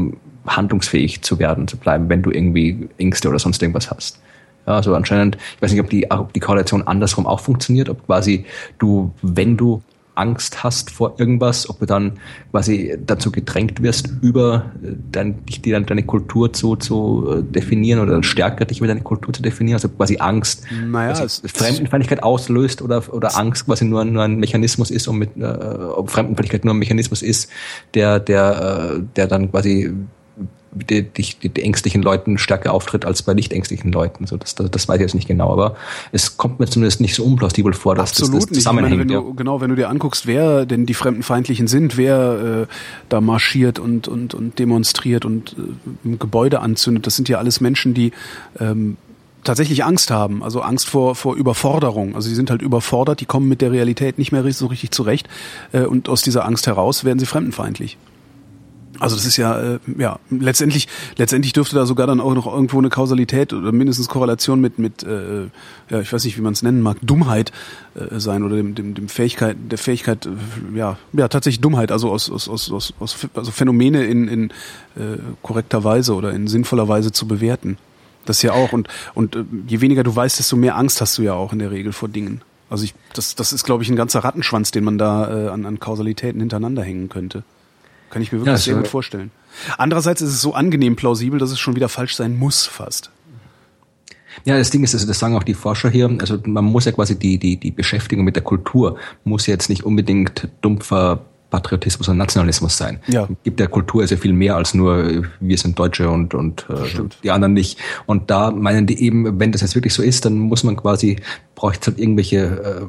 handlungsfähig zu werden, zu bleiben, wenn du irgendwie Ängste oder sonst irgendwas hast. Ja, also anscheinend, ich weiß nicht, ob die, ob die Korrelation andersrum auch funktioniert, ob quasi du, wenn du Angst hast vor irgendwas, ob du dann quasi dazu gedrängt wirst, über dein, dich, die, deine Kultur zu, zu definieren oder stärker dich über deine Kultur zu definieren, also quasi Angst, naja, quasi Fremdenfeindlichkeit auslöst oder, oder Angst quasi nur, nur ein Mechanismus ist, um mit, äh, ob Fremdenfeindlichkeit nur ein Mechanismus ist, der, der, äh, der dann quasi Die, die, die ängstlichen Leuten stärker auftritt als bei nicht ängstlichen Leuten. So, das, das, das weiß ich jetzt nicht genau, aber es kommt mir zumindest nicht so unplausibel vor, dass Absolut das, das zusammenhängt. Nicht. Ich meine, wenn du, genau, wenn du dir anguckst, wer denn die Fremdenfeindlichen sind, wer äh, da marschiert und, und, und demonstriert und äh, Gebäude anzündet, das sind ja alles Menschen, die ähm, tatsächlich Angst haben, also Angst vor, vor Überforderung. Also sie sind halt überfordert, die kommen mit der Realität nicht mehr so richtig zurecht äh, und aus dieser Angst heraus werden sie fremdenfeindlich. Also das ist ja, äh, ja, letztendlich, letztendlich dürfte da sogar dann auch noch irgendwo eine Kausalität oder mindestens Korrelation mit, mit, äh, ja, ich weiß nicht, wie man es nennen mag, Dummheit äh, sein oder dem, dem, dem Fähigkeit, der Fähigkeit, äh, ja, ja, tatsächlich Dummheit, also aus, aus, aus, aus, aus also Phänomene in, in äh, korrekter Weise oder in sinnvoller Weise zu bewerten. Das ja auch und und äh, je weniger du weißt, desto mehr Angst hast du ja auch in der Regel vor Dingen. Also ich, das, das ist, glaube ich, ein ganzer Rattenschwanz, den man da äh, an, an Kausalitäten hintereinander hängen könnte. Kann ich mir wirklich ja, sehr gut vorstellen. Andererseits ist es so angenehm plausibel, dass es schon wieder falsch sein muss fast. Ja, das Ding ist, also das sagen auch die Forscher hier, also man muss ja quasi die, die, die Beschäftigung mit der Kultur muss jetzt nicht unbedingt dumpfer Patriotismus und Nationalismus sein. Ja. Es gibt der Kultur also viel mehr als nur wir sind Deutsche und, und äh, die anderen nicht. Und da meinen die eben, wenn das jetzt wirklich so ist, dann muss man quasi, braucht es halt irgendwelche äh,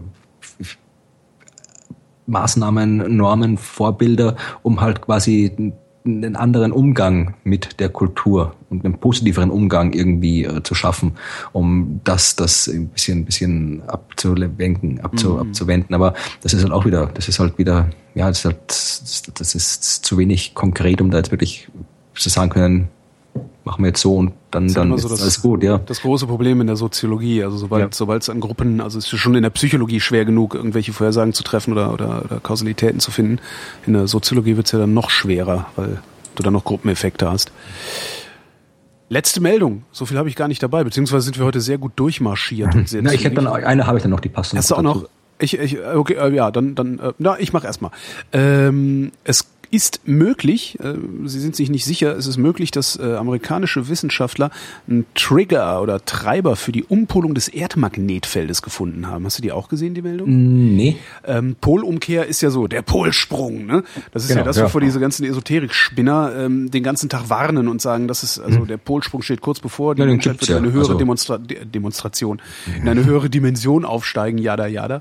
Maßnahmen, Normen, Vorbilder, um halt quasi einen anderen Umgang mit der Kultur und einen positiveren Umgang irgendwie äh, zu schaffen, um das, das ein bisschen, ein bisschen abzulenken, abzu, mhm. abzuwenden. Aber das ist halt auch wieder, das ist halt wieder, ja, das ist halt, das ist zu wenig konkret, um da jetzt wirklich zu sagen können, machen wir jetzt so und dann, dann ist so das, alles gut, ja. Das große Problem in der Soziologie, also sobald, ja. sobald es an Gruppen, also es ist schon in der Psychologie schwer genug, irgendwelche Vorhersagen zu treffen oder, oder, oder Kausalitäten zu finden. In der Soziologie wird es ja dann noch schwerer, weil du dann noch Gruppeneffekte hast. Letzte Meldung, so viel habe ich gar nicht dabei, beziehungsweise sind wir heute sehr gut durchmarschiert. Und sehr na, ich hätte dann, eine habe ich dann noch, die passt noch. Hast du auch noch? Ich, ich, okay, äh, ja, dann, dann, äh, na, ich mache erstmal. Ähm, es ist möglich, äh, Sie sind sich nicht sicher, es ist möglich, dass äh, amerikanische Wissenschaftler einen Trigger oder Treiber für die Umpolung des Erdmagnetfeldes gefunden haben. Hast du die auch gesehen, die Meldung? Nee. Ähm, Polumkehr ist ja so, der Polsprung, ne? Das ist genau, ja das, wovor ja. diese ganzen Esoterik-Spinner ähm, den ganzen Tag warnen und sagen, dass es, also hm. der Polsprung steht kurz bevor, die ja, Menschheit wird ja. eine höhere also. Demonstra- De- Demonstration, in eine höhere Dimension aufsteigen, jada, jada.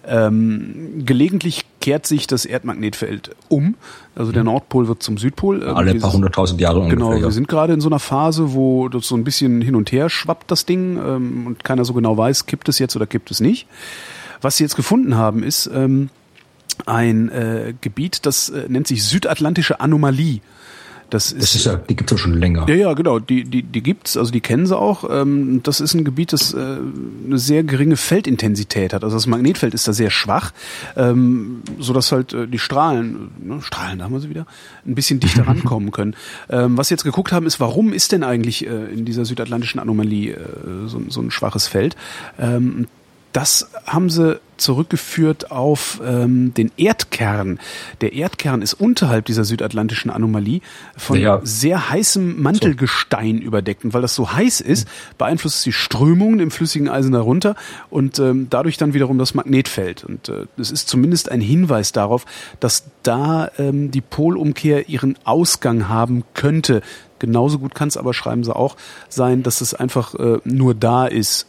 Ähm, gelegentlich kehrt sich das Erdmagnetfeld um. Also der Nordpol wird zum Südpol. Alle paar hunderttausend Jahre ungefähr. Genau, wir sind gerade in so einer Phase, wo das so ein bisschen hin und her schwappt, das Ding, ähm, und keiner so genau weiß, kippt es jetzt oder kippt es nicht. Was sie jetzt gefunden haben, ist ähm, ein äh, Gebiet, das äh, nennt sich südatlantische Anomalie. Das ist, das ist ja, die gibt's ja schon länger. Ja, ja, genau, die, die, die gibt's, also die kennen sie auch. Ähm, das ist ein Gebiet, das äh, eine sehr geringe Feldintensität hat. Also das Magnetfeld ist da sehr schwach, ähm, so dass halt äh, die Strahlen, ne, Strahlen, da haben wir sie wieder, ein bisschen dichter rankommen können. Ähm, was sie jetzt geguckt haben, ist, warum ist denn eigentlich äh, in dieser südatlantischen Anomalie äh, so, so ein schwaches Feld? Ähm, Das haben sie zurückgeführt auf ähm, den Erdkern. Der Erdkern ist unterhalb dieser südatlantischen Anomalie von ja. sehr heißem Mantelgestein so. überdeckt. Und weil das so heiß ist, beeinflusst es die Strömungen im flüssigen Eisen darunter und ähm, dadurch dann wiederum das Magnetfeld. Und äh, es ist zumindest ein Hinweis darauf, dass da ähm, die Polumkehr ihren Ausgang haben könnte. Genauso gut kann es aber, schreiben sie auch, sein, dass es einfach äh, nur da ist.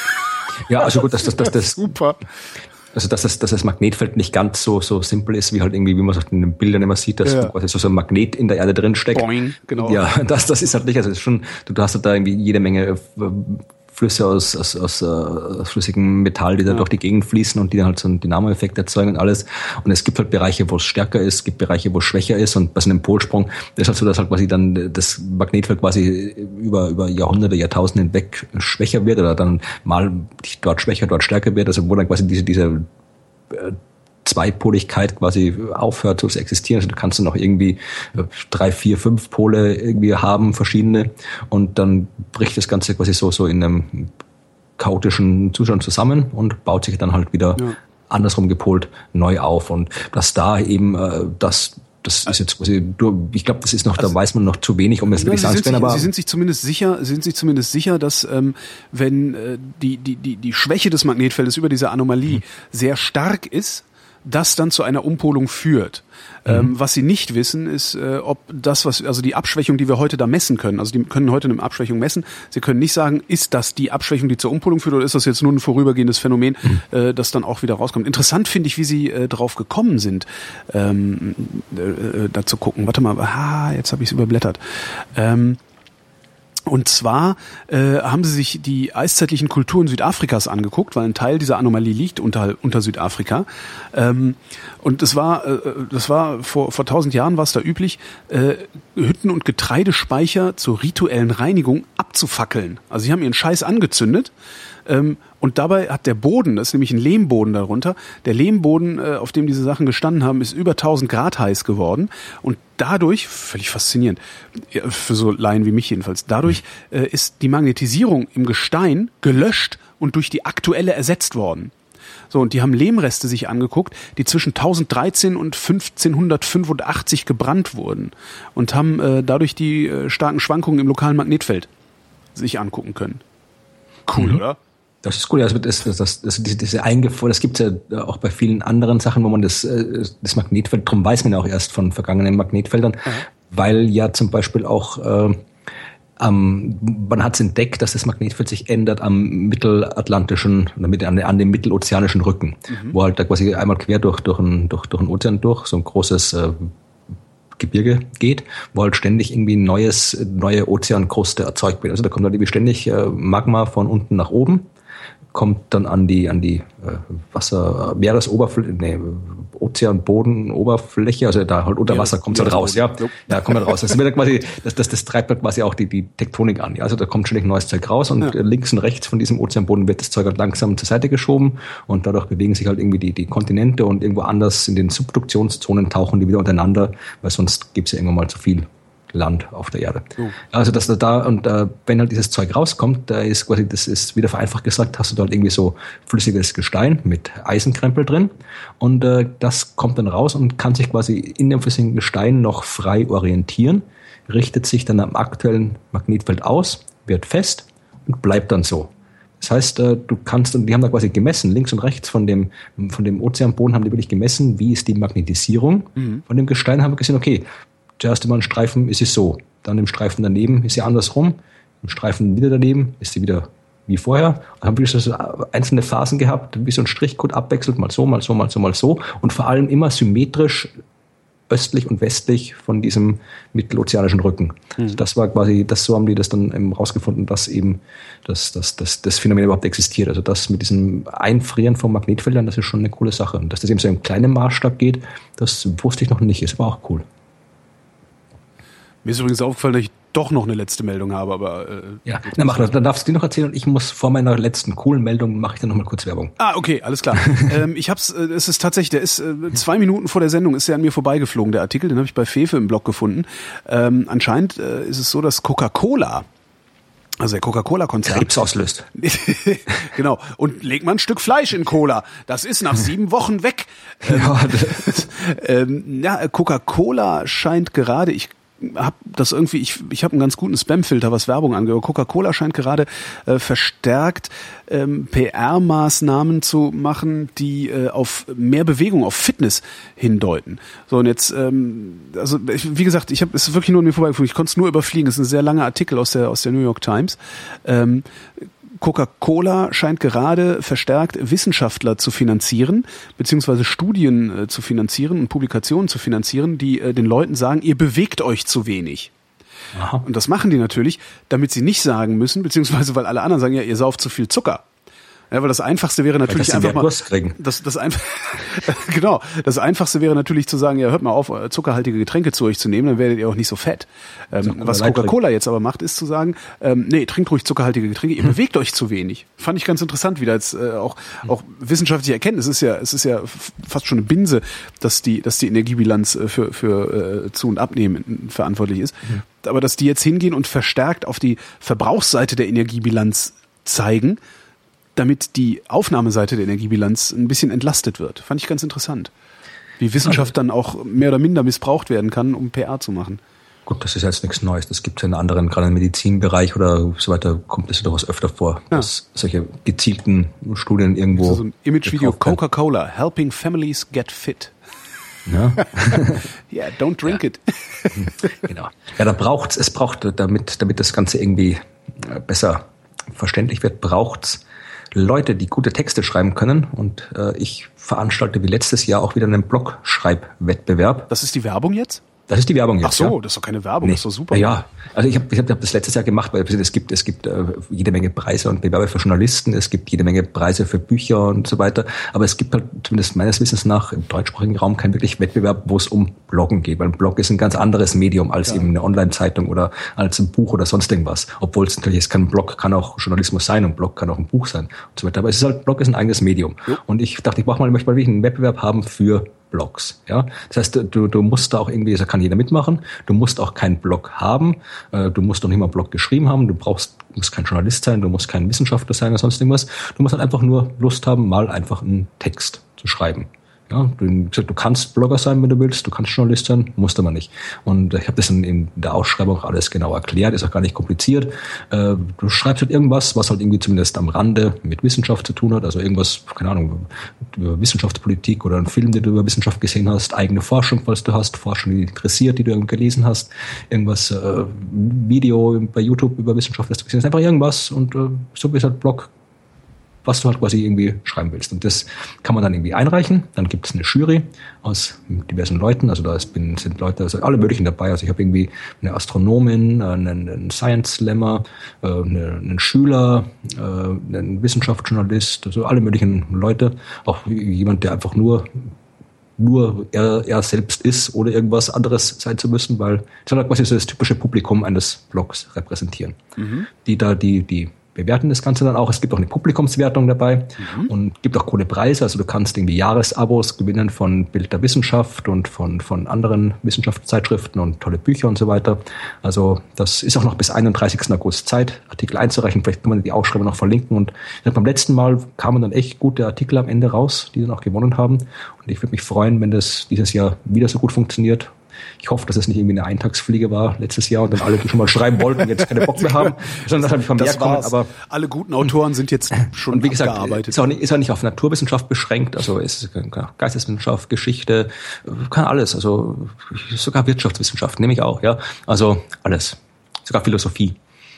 Ja, also gut, dass das, das, das super. Also dass das, dass das Magnetfeld nicht ganz so so simpel ist, wie halt irgendwie, wie man es in den Bildern immer sieht, dass ja. quasi so, so ein Magnet in der Erde drin steckt. Boing, genau. Ja, das, das ist halt nicht, also das ist schon, du, du hast halt da irgendwie jede Menge Flüsse aus, aus, aus, aus flüssigem Metall, die da ja. durch die Gegend fließen und die dann halt so einen Dynamo-Effekt erzeugen und alles. Und es gibt halt Bereiche, wo es stärker ist, es gibt Bereiche, wo es schwächer ist, und bei so einem Polsprung, das ist halt so, dass halt quasi dann das Magnetfeld quasi über, über Jahrhunderte, Jahrtausende hinweg schwächer wird oder dann mal dort schwächer, dort stärker wird, also wo dann quasi diese, diese Zweipoligkeit quasi aufhört zu existieren. Also du kannst dann noch irgendwie drei, vier, fünf Pole irgendwie haben, verschiedene, und dann bricht das Ganze quasi so, so in einem chaotischen Zustand zusammen und baut sich dann halt wieder ja. andersrum gepolt neu auf. Und dass da eben äh, das Das ist jetzt quasi, ich glaube, das ist noch, also, da weiß man noch zu wenig, um es wirklich sagen zu können. Aber Sie sind sich zumindest sicher, Sie sind sich zumindest sicher, dass ähm, wenn äh, die die die die Schwäche des Magnetfeldes über diese Anomalie mhm. sehr stark ist, das dann zu einer Umpolung führt. Mhm. Ähm, was Sie nicht wissen, ist, äh, ob das, was, also die Abschwächung, die wir heute da messen können, also die können heute eine Abschwächung messen. Sie können nicht sagen, ist das die Abschwächung, die zur Umpolung führt, oder ist das jetzt nur ein vorübergehendes Phänomen, mhm. äh, das dann auch wieder rauskommt. Interessant finde ich, wie Sie äh, drauf gekommen sind, ähm, äh, da zu gucken. Warte mal, ah, jetzt habe ich es überblättert. Ähm, Und zwar äh, haben sie sich die eiszeitlichen Kulturen Südafrikas angeguckt, weil ein Teil dieser Anomalie liegt unter unter Südafrika. Ähm, und es war, äh, das war vor vor tausend Jahren war es da üblich, äh, Hütten und Getreidespeicher zur rituellen Reinigung abzufackeln. Also sie haben ihren Scheiß angezündet. Ähm, und dabei hat der Boden, das ist nämlich ein Lehmboden darunter, der Lehmboden, äh, auf dem diese Sachen gestanden haben, ist über tausend Grad heiß geworden. Und dadurch, völlig faszinierend, für so Laien wie mich jedenfalls, dadurch äh, ist die Magnetisierung im Gestein gelöscht und durch die aktuelle ersetzt worden. So, und die haben Lehmreste sich angeguckt, die zwischen tausenddreizehn und fünfzehnhundertfünfundachtzig gebrannt wurden und haben äh, dadurch die äh, starken Schwankungen im lokalen Magnetfeld sich angucken können. Cool, mhm. oder? Das ist cool. Also das, das, das, das, diese Eingef- das gibt es ja auch bei vielen anderen Sachen, wo man das, das Magnetfeld, darum weiß man ja auch erst von vergangenen Magnetfeldern, mhm. weil ja zum Beispiel auch, äh, ähm, man hat es entdeckt, dass das Magnetfeld sich ändert am mittelatlantischen, oder an, an dem mittelozeanischen Rücken, mhm. wo halt da quasi einmal quer durch, durch, ein, durch, durch einen Ozean durch, so ein großes äh, Gebirge geht, wo halt ständig irgendwie neues, neue Ozeankruste erzeugt wird. Also da kommt halt irgendwie ständig äh, Magma von unten nach oben, kommt dann an die, an die äh, Wasser, Meeresoberfläche, nee, Ozeanbodenoberfläche, also da halt unter Wasser kommt es halt raus, ja. Ja, kommt halt raus. Das wird quasi, das, das, das treibt halt quasi auch die, die Tektonik an. Ja? Also da kommt ständig neues Zeug raus und ja. links und rechts von diesem Ozeanboden wird das Zeug halt langsam zur Seite geschoben und dadurch bewegen sich halt irgendwie die, die Kontinente und irgendwo anders in den Subduktionszonen tauchen die wieder untereinander, weil sonst gibt's ja irgendwann mal zu viel Land auf der Erde. Oh. Also dass da, da und äh, wenn halt dieses Zeug rauskommt, da ist quasi, das ist wieder vereinfacht gesagt, hast du da halt irgendwie so flüssiges Gestein mit Eisenkrempel drin und äh, das kommt dann raus und kann sich quasi in dem flüssigen Gestein noch frei orientieren, richtet sich dann am aktuellen Magnetfeld aus, wird fest und bleibt dann so. Das heißt, äh, du kannst, und die haben da quasi gemessen, links und rechts von dem, von dem Ozeanboden haben die wirklich gemessen, wie ist die Magnetisierung mhm. von dem Gestein, haben wir gesehen, okay, zuerst immer ein Streifen ist sie so, dann im Streifen daneben ist sie andersrum, im Streifen wieder daneben ist sie wieder wie vorher. Und haben wirklich so einzelne Phasen gehabt, wie so ein Strichcode abwechselt, mal so, mal so, mal so, mal so und vor allem immer symmetrisch östlich und westlich von diesem mittelozeanischen Rücken. Mhm. Also das war quasi, das so haben die das dann eben rausgefunden, dass eben das, das, das, das Phänomen überhaupt existiert. Also das mit diesem Einfrieren von Magnetfeldern, das ist schon eine coole Sache. Und dass das eben so im kleinen Maßstab geht, das wusste ich noch nicht, ist aber auch cool. Mir ist übrigens aufgefallen, dass ich doch noch eine letzte Meldung habe, aber äh, ja, dann mach das. Dann darfst du die noch erzählen und ich muss vor meiner letzten coolen Meldung mache ich dann noch mal kurz Werbung. Ah, okay, alles klar. ähm, ich hab's, äh, es ist tatsächlich, der ist äh, zwei Minuten vor der Sendung ist der an mir vorbeigeflogen, der Artikel, den habe ich bei Fefe im Blog gefunden. Ähm, anscheinend äh, ist es so, dass Coca-Cola, also der Coca-Cola-Konzern, Krebs auslöst. Genau. Und leg mal ein Stück Fleisch in Cola. Das ist nach sieben Wochen weg. Ähm, ja, ähm, ja, Coca-Cola scheint gerade, ich hab das irgendwie, ich, ich habe einen ganz guten Spamfilter, was Werbung angeht. Coca-Cola scheint gerade äh, verstärkt ähm, P R-Maßnahmen zu machen, die äh, auf mehr Bewegung, auf Fitness hindeuten. So, und jetzt, ähm, also ich, wie gesagt, ich habe es ist wirklich nur an mir vorbeigeflogen. Ich konnte es nur überfliegen. Es ist ein sehr langer Artikel aus der aus der New York Times. Ähm, Coca-Cola scheint gerade verstärkt Wissenschaftler zu finanzieren, beziehungsweise Studien äh, zu finanzieren und Publikationen zu finanzieren, die äh, den Leuten sagen, ihr bewegt euch zu wenig. Aha. Und das machen die natürlich, damit sie nicht sagen müssen, beziehungsweise weil alle anderen sagen, ja, ihr sauft zu viel Zucker. Ja, weil das Einfachste wäre natürlich einfach mal, kriegen. das, das einfach, genau, das Einfachste wäre natürlich zu sagen, ja, hört mal auf, zuckerhaltige Getränke zu euch zu nehmen, dann werdet ihr auch nicht so fett. Ähm, was Coca-Cola jetzt aber macht, ist zu sagen, ähm, nee, trinkt ruhig zuckerhaltige Getränke, ihr hm. bewegt euch zu wenig. Fand ich ganz interessant, wie da jetzt äh, auch, auch wissenschaftliche Erkenntnis, es ist ja, es ist ja fast schon eine Binse, dass die, dass die Energiebilanz äh, für, für äh, Zu- und Abnehmen verantwortlich ist. Hm. Aber dass die jetzt hingehen und verstärkt auf die Verbrauchsseite der Energiebilanz zeigen, damit die Aufnahmeseite der Energiebilanz ein bisschen entlastet wird. Fand ich ganz interessant. Wie Wissenschaft dann auch mehr oder minder missbraucht werden kann, um P R zu machen. Gut, das ist jetzt nichts Neues. Das gibt es in anderen, gerade im Medizinbereich oder so weiter, kommt es durchaus öfter vor, ja. dass solche gezielten Studien irgendwo... So, so ein Imagevideo, Coca-Cola, helping families get fit. Ja, yeah, don't drink ja. it. Genau. Ja, da braucht's, es braucht, damit, damit das Ganze irgendwie besser verständlich wird, braucht's Leute, die gute Texte schreiben können. Und äh, ich veranstalte wie letztes Jahr auch wieder einen Blogschreibwettbewerb. Das ist die Werbung jetzt? Das ist die Werbung jetzt. Ach so, ja. Das ist doch keine Werbung, nee. Das ist doch super. Ja, also ich habe ich hab das letztes Jahr gemacht, weil es gibt, es gibt äh, jede Menge Preise und Bewerbe für Journalisten, es gibt jede Menge Preise für Bücher und so weiter. Aber es gibt halt zumindest meines Wissens nach im deutschsprachigen Raum keinen wirklich Wettbewerb, wo es um Bloggen geht. Weil ein Blog ist ein ganz anderes Medium als ja. eben eine Online-Zeitung oder als ein Buch oder sonst irgendwas. Obwohl es natürlich, es kann ein Blog kann auch Journalismus sein und ein Blog kann auch ein Buch sein und so weiter. Aber es ist halt, Blog ist ein eigenes Medium. Ja. Und ich dachte, ich brauche mal, ich möchte mal wirklich einen Wettbewerb haben für Blogs, ja. Das heißt, du, du musst da auch irgendwie, da kann jeder mitmachen. Du musst auch keinen Blog haben. Du musst doch nicht mal einen Blog geschrieben haben. Du brauchst, du musst kein Journalist sein. Du musst kein Wissenschaftler sein oder sonst irgendwas. Du musst halt einfach nur Lust haben, mal einfach einen Text zu schreiben. Ja, du, du kannst Blogger sein, wenn du willst, du kannst Journalist sein, musst aber nicht. Und ich habe das in, in der Ausschreibung auch alles genau erklärt, ist auch gar nicht kompliziert. Äh, du schreibst halt irgendwas, was halt irgendwie zumindest am Rande mit Wissenschaft zu tun hat, also irgendwas, keine Ahnung, über Wissenschaftspolitik oder einen Film, den du über Wissenschaft gesehen hast, eigene Forschung, falls du hast, Forschung, die dich interessiert, die du irgendwie gelesen hast, irgendwas, äh, Video bei YouTube über Wissenschaft, das du gesehen hast, einfach irgendwas und äh, so bist halt Blog, was du halt quasi irgendwie schreiben willst. Und das kann man dann irgendwie einreichen. Dann gibt es eine Jury aus diversen Leuten. Also da bin, sind Leute, also alle möglichen dabei. Also ich habe irgendwie eine Astronomin, einen, einen Science-Slammer, eine, einen Schüler, einen Wissenschaftsjournalist, also alle möglichen Leute. Auch jemand, der einfach nur nur er, er selbst ist, ohne irgendwas anderes sein zu müssen, weil es soll halt quasi so das typische Publikum eines Blogs repräsentieren. Mhm. Die da die, die bewerten das Ganze dann auch. Es gibt auch eine Publikumswertung dabei mhm. und gibt auch coole Preise. Also du kannst irgendwie Jahresabos gewinnen von Bild der Wissenschaft und von, von anderen Wissenschaftszeitschriften und tolle Bücher und so weiter. Also das ist auch noch bis einunddreißigsten August Zeit, Artikel einzureichen. Vielleicht kann man die Ausschreibung noch verlinken. Und beim letzten Mal kamen dann echt gute Artikel am Ende raus, die dann auch gewonnen haben. Und ich würde mich freuen, wenn das dieses Jahr wieder so gut funktioniert. Ich hoffe, dass es nicht irgendwie eine Eintagsfliege war letztes Jahr und dann alle, die schon mal schreiben wollten, jetzt keine Bock mehr haben, sondern dass halt mehr kommen. Aber alle guten Autoren sind jetzt schon und wie gesagt, abgearbeitet. Ist auch nicht, ist auch nicht auf Naturwissenschaft beschränkt, also es ist Geisteswissenschaft, Geschichte, kann alles, also sogar Wirtschaftswissenschaft nehme ich auch, ja, also alles, sogar Philosophie.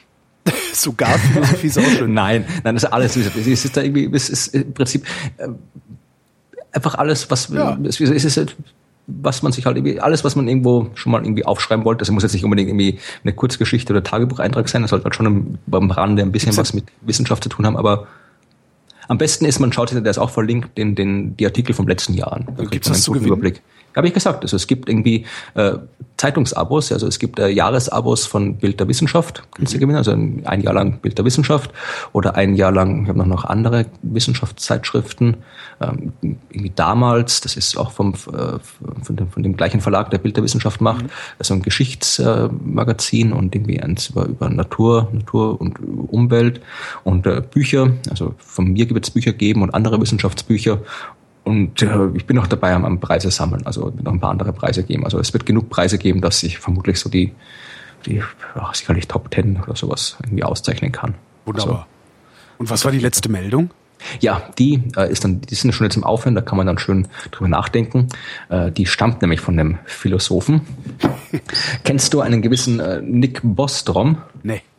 Sogar Philosophie ist auch schön. Nein, nein, das ist alles. Es ist da irgendwie, es ist im Prinzip äh, einfach alles, was ja. es, es ist was man sich halt irgendwie, alles, was man irgendwo schon mal irgendwie aufschreiben wollte. Das muss jetzt nicht unbedingt irgendwie eine Kurzgeschichte oder Tagebucheintrag sein. Das sollte halt schon am Rande ein bisschen was mit Wissenschaft zu tun haben. Aber am besten ist, man schaut sich, der ist auch verlinkt, den, den, die Artikel vom letzten Jahr an. Da gibt es das zu gewinnen? Überblick. Habe ich gesagt. Also es gibt irgendwie äh, Zeitungsabos, also es gibt äh, Jahresabos von Bild der Wissenschaft, kannst du gewinnen, also ein, ein Jahr lang Bild der Wissenschaft oder ein Jahr lang, ich habe noch, noch andere Wissenschaftszeitschriften, ähm, irgendwie damals, das ist auch vom äh, von, dem, von dem gleichen Verlag, der Bild der Wissenschaft macht, mhm. also ein Geschichtsmagazin äh, und irgendwie eins über, über Natur, Natur und Umwelt und äh, Bücher, also von mir wird es Bücher geben und andere Wissenschaftsbücher. Und äh, ich bin auch dabei am, am Preise sammeln, also wird noch ein paar andere Preise geben. Also es wird genug Preise geben, dass ich vermutlich so die, die ach, sicherlich Top Ten oder sowas irgendwie auszeichnen kann. Wunderbar. Also, und was war die letzte Meldung? Ja, die äh, ist dann, die sind schon jetzt im Aufhören, da kann man dann schön drüber nachdenken. Äh, die stammt nämlich von einem Philosophen. Kennst du einen gewissen äh, Nick Bostrom? Nee.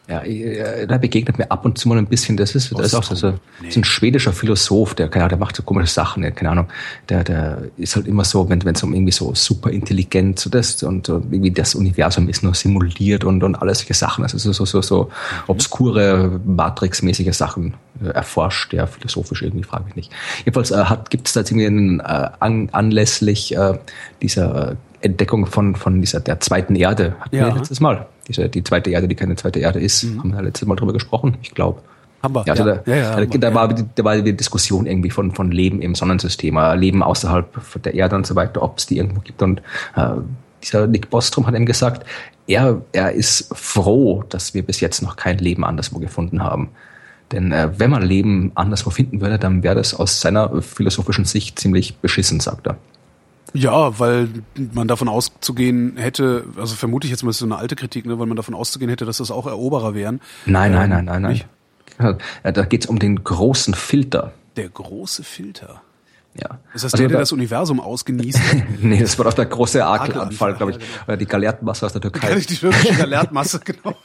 Ja, da begegnet mir ab und zu mal ein bisschen, das ist, das ist auch so, so, nee. so ein schwedischer Philosoph, der, keine Ahnung, der macht so komische Sachen, keine Ahnung, der, der ist halt immer so, wenn es um irgendwie so super intelligent so das und, und irgendwie das Universum ist nur simuliert und, und alles solche Sachen, also so, so, so, so obskure, Matrix-mäßige Sachen äh, erforscht, der philosophisch irgendwie, frage ich nicht. Jedenfalls äh, hat, gibt es da jetzt irgendwie einen, äh, an, anlässlich äh, dieser äh, Entdeckung von, von dieser, der zweiten Erde, hatten ja. wir letztes Mal. Diese, die zweite Erde, die keine zweite Erde ist, mhm. haben wir letztes Mal drüber gesprochen, ich glaube. Haben wir. Ja, also ja. Da, ja, ja, da, da, war, da war die Diskussion irgendwie von, von Leben im Sonnensystem, Leben außerhalb der Erde und so weiter, ob es die irgendwo gibt. Und äh, dieser Nick Bostrom hat eben gesagt, er, er ist froh, dass wir bis jetzt noch kein Leben anderswo gefunden haben. Denn äh, wenn man Leben anderswo finden würde, dann wäre das aus seiner philosophischen Sicht ziemlich beschissen, sagt er. Ja, weil man davon auszugehen hätte, also vermute ich jetzt mal, das ist so eine alte Kritik, ne, weil man davon auszugehen hätte, dass das auch Eroberer wären. Nein, ähm, nein, nein, nein, nein. Nicht? Ja, da geht's um den großen Filter. Der große Filter? Ja. Ist das also der, der da, das Universum ausgenießt hat? Nee, das war doch der große Akelanfall, glaube ich. Ja, genau. Oder die Galeertenmasse aus der Türkei. Ja, die türkische Galeertenmasse, genau.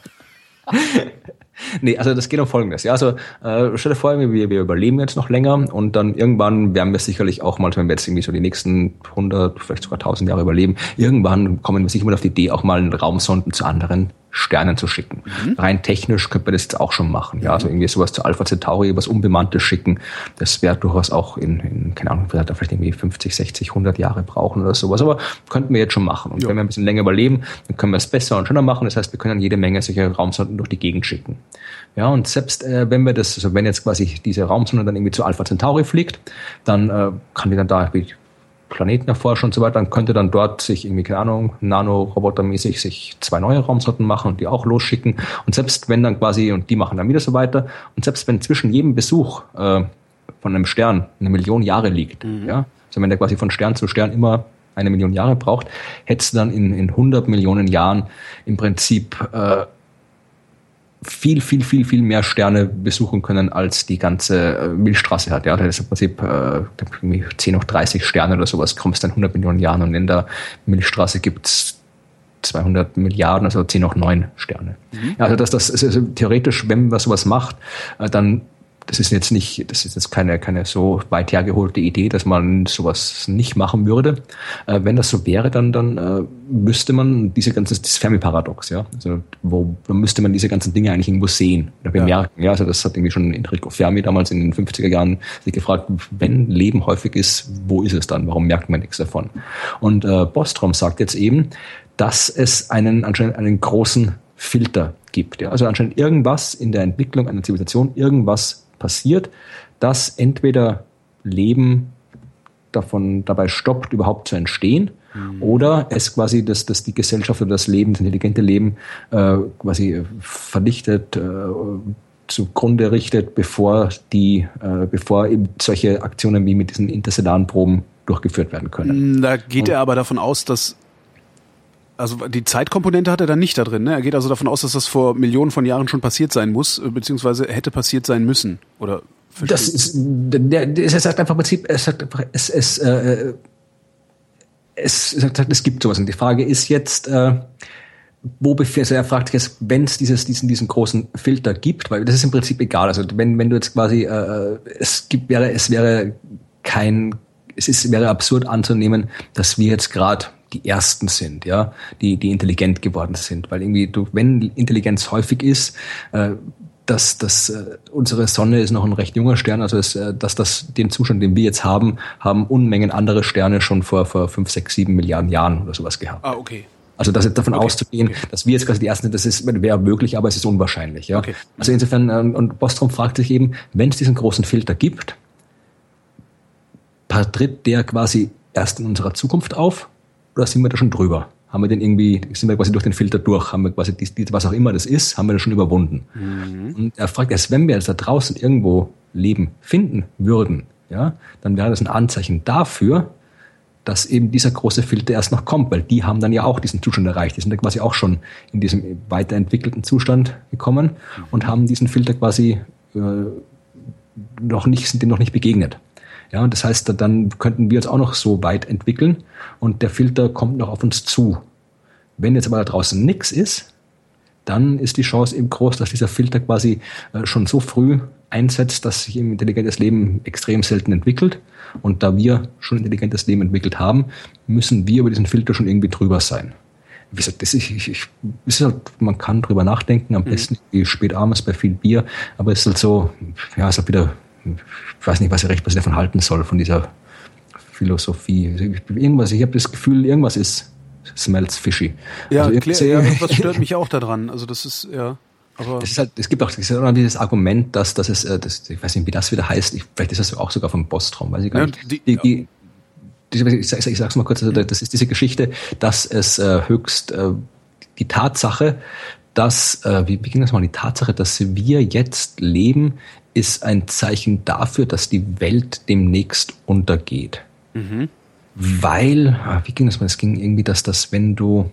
Nee, also das geht um Folgendes. Ja, also äh, stell dir vor, wir, wir überleben jetzt noch länger und dann irgendwann werden wir sicherlich auch mal, wenn wir jetzt irgendwie so die nächsten hundert, vielleicht sogar tausend Jahre überleben, irgendwann kommen wir sicher mal auf die Idee, auch mal Raumsonden zu anderen Sternen zu schicken. Mhm. Rein technisch könnte man das jetzt auch schon machen. Ja, also irgendwie sowas zu Alpha Centauri, was Unbemanntes schicken. Das wäre durchaus auch in, in keine Ahnung, vielleicht irgendwie fünfzig, sechzig, hundert Jahre brauchen oder sowas. Aber könnten wir jetzt schon machen. Und jo. wenn wir ein bisschen länger überleben, dann können wir es besser und schneller machen. Das heißt, wir können jede Menge solche Raumsonden durch die Gegend schicken. Ja, und selbst äh, wenn wir das, also wenn jetzt quasi diese Raumsonde dann irgendwie zu Alpha Centauri fliegt, dann äh, kann die dann da wie Planeten erforschen und so weiter, dann könnte dann dort sich irgendwie, keine Ahnung, nanorobotermäßig sich zwei neue Raumsonden machen und die auch losschicken. Und selbst wenn dann quasi, und die machen dann wieder so weiter, und selbst wenn zwischen jedem Besuch äh, von einem Stern eine Million Jahre liegt, mhm. ja, also wenn der quasi von Stern zu Stern immer eine Million Jahre braucht, hättest du dann in, in hundert Millionen Jahren im Prinzip äh, viel, viel, viel, viel mehr Sterne besuchen können, als die ganze äh, Milchstraße hat. Ja, das ist im Prinzip äh, zehn hoch dreißig Sterne oder sowas, kommst dann hundert Millionen Jahren und in der Milchstraße gibt's zweihundert Milliarden, also zehn hoch neun Sterne. Mhm. Ja, also das, das ist also theoretisch, wenn man sowas macht, äh, dann das ist jetzt nicht, das ist jetzt keine, keine so weit hergeholte Idee, dass man sowas nicht machen würde. Äh, wenn das so wäre, dann, dann äh, müsste man diese ganze, das Fermi-Paradox, ja, also wo, dann müsste man diese ganzen Dinge eigentlich irgendwo sehen oder bemerken. Ja, ja also das hat irgendwie schon Enrico Fermi damals in den fünfziger Jahren sich gefragt, wenn Leben häufig ist, wo ist es dann? Warum merkt man nichts davon? Und äh, Bostrom sagt jetzt eben, dass es einen anscheinend einen großen Filter gibt. Ja? Also anscheinend irgendwas in der Entwicklung einer Zivilisation, irgendwas passiert, dass entweder Leben davon dabei stoppt, überhaupt zu entstehen, mhm. oder es quasi, dass, dass die Gesellschaft oder das Leben, das intelligente Leben äh, quasi vernichtet, äh, zugrunde richtet, bevor die, äh, bevor eben solche Aktionen wie mit diesen interstellaren Proben durchgeführt werden können. Da geht Und, er aber davon aus, dass also die Zeitkomponente hat er dann nicht da drin. Ne? Er geht also davon aus, dass das vor Millionen von Jahren schon passiert sein muss, beziehungsweise hätte passiert sein müssen. Oder das ist, der, der, es sagt einfach im Prinzip, es sagt einfach, es, es, äh, es, sagt, es gibt sowas. Und die Frage ist jetzt, äh, wo befindet, also er fragt sich jetzt, wenn es dieses, diesen, diesen großen Filter gibt, weil das ist im Prinzip egal. Also wenn, wenn du jetzt quasi, äh, es gibt, wäre, es wäre kein, es ist, wäre absurd anzunehmen, dass wir jetzt gerade die Ersten sind, ja, die, die intelligent geworden sind. Weil irgendwie, du, wenn Intelligenz häufig ist, äh, dass, dass äh, unsere Sonne ist noch ein recht junger Stern, also es, äh, dass das den Zustand, den wir jetzt haben, haben Unmengen andere Sterne schon vor, vor fünf, sechs, sieben Milliarden Jahren oder sowas gehabt. Ah, okay. Also das jetzt davon okay. auszugehen, okay. dass wir jetzt quasi die Ersten sind, das ist, wäre möglich, aber es ist unwahrscheinlich. Ja. Okay. Also insofern, äh, und Bostrom fragt sich eben, wenn es diesen großen Filter gibt, tritt der quasi erst in unserer Zukunft auf, oder sind wir da schon drüber? Haben wir den irgendwie, sind wir quasi durch den Filter durch? Haben wir quasi, die, die, was auch immer das ist, haben wir das schon überwunden? Mhm. Und er fragt erst, wenn wir jetzt da draußen irgendwo Leben finden würden, ja, dann wäre das ein Anzeichen dafür, dass eben dieser große Filter erst noch kommt, weil die haben dann ja auch diesen Zustand erreicht. Die sind ja quasi auch schon in diesem weiterentwickelten Zustand gekommen mhm. und haben diesen Filter quasi äh, noch nicht, sind dem noch nicht begegnet. Ja, und das heißt, dann könnten wir uns auch noch so weit entwickeln und der Filter kommt noch auf uns zu. Wenn jetzt aber da draußen nichts ist, dann ist die Chance eben groß, dass dieser Filter quasi äh, schon so früh einsetzt, dass sich ein intelligentes Leben extrem selten entwickelt. Und da wir schon intelligentes Leben entwickelt haben, müssen wir über diesen Filter schon irgendwie drüber sein. Wie gesagt, das ist, ich, ich, ist halt, man kann drüber nachdenken, am mhm. besten wie spät abends bei viel Bier, aber es ist halt so, ja, es ist halt wieder, ich weiß nicht, was ich recht was ich davon halten soll, von dieser Philosophie. Irgendwas, ich habe das Gefühl, irgendwas ist, smells fishy. Ja, also klar, ja, was stört mich auch daran? Also das ist, ja. Aber das ist halt, es gibt auch dieses Argument, dass, dass es, das, ich weiß nicht, wie das wieder heißt, ich, vielleicht ist das auch sogar vom Bostrom, weiß ich gar ja, nicht. Die, die, die, die, ich, sag, ich sag's mal kurz, also das ist diese Geschichte, dass es äh, höchst äh, die Tatsache, dass, äh, wie, wie ging das mal, die Tatsache, dass wir jetzt leben, ist ein Zeichen dafür, dass die Welt demnächst untergeht. Mhm. Weil, wie ging das mal? Es ging irgendwie, dass das, wenn du,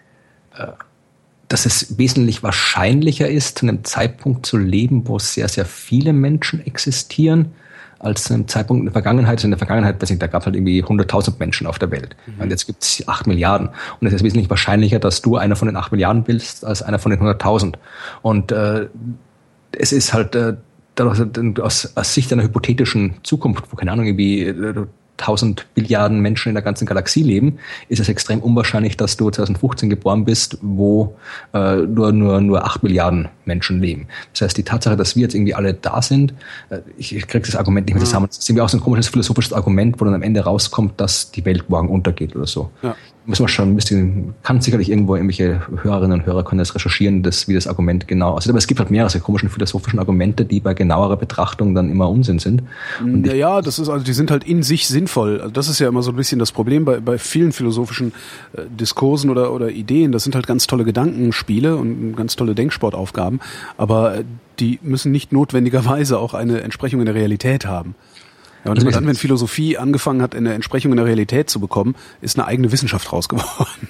äh, dass es wesentlich wahrscheinlicher ist, zu einem Zeitpunkt zu leben, wo sehr, sehr viele Menschen existieren, als zu einem Zeitpunkt in der Vergangenheit. Also in der Vergangenheit, weiß nicht, da gab es halt irgendwie hunderttausend Menschen auf der Welt. Mhm. Und jetzt gibt es acht Milliarden. Und es ist wesentlich wahrscheinlicher, dass du einer von den acht Milliarden bist, als einer von den hunderttausend. Und äh, es ist halt äh, dadurch, aus, aus Sicht einer hypothetischen Zukunft, wo, keine Ahnung, irgendwie äh, tausend Billiarden Menschen in der ganzen Galaxie leben, ist es extrem unwahrscheinlich, dass du zwanzig fünfzehn geboren bist, wo äh, nur, nur, nur acht Milliarden Menschen leben. Das heißt, die Tatsache, dass wir jetzt irgendwie alle da sind, äh, ich, ich kriege das Argument nicht mehr zusammen, das ist irgendwie auch so ein komisches philosophisches Argument, wo dann am Ende rauskommt, dass die Welt morgen untergeht oder so. Ja. Müssen wir schauen, bisschen, kann sicherlich irgendwo irgendwelche Hörerinnen und Hörer können das recherchieren, das, wie das Argument genau aussieht. Aber es gibt halt mehrere komischen philosophischen Argumente, die bei genauerer Betrachtung dann immer Unsinn sind. Und ja, ja, das ist also, die sind halt in sich sinnvoll. Also das ist ja immer so ein bisschen das Problem bei, bei vielen philosophischen äh, Diskursen oder, oder Ideen. Das sind halt ganz tolle Gedankenspiele und ganz tolle Denksportaufgaben. Aber äh, die müssen nicht notwendigerweise auch eine Entsprechung in der Realität haben. Ja, und also dann, wenn Philosophie angefangen hat, eine Entsprechung in der Realität zu bekommen, ist eine eigene Wissenschaft raus geworden.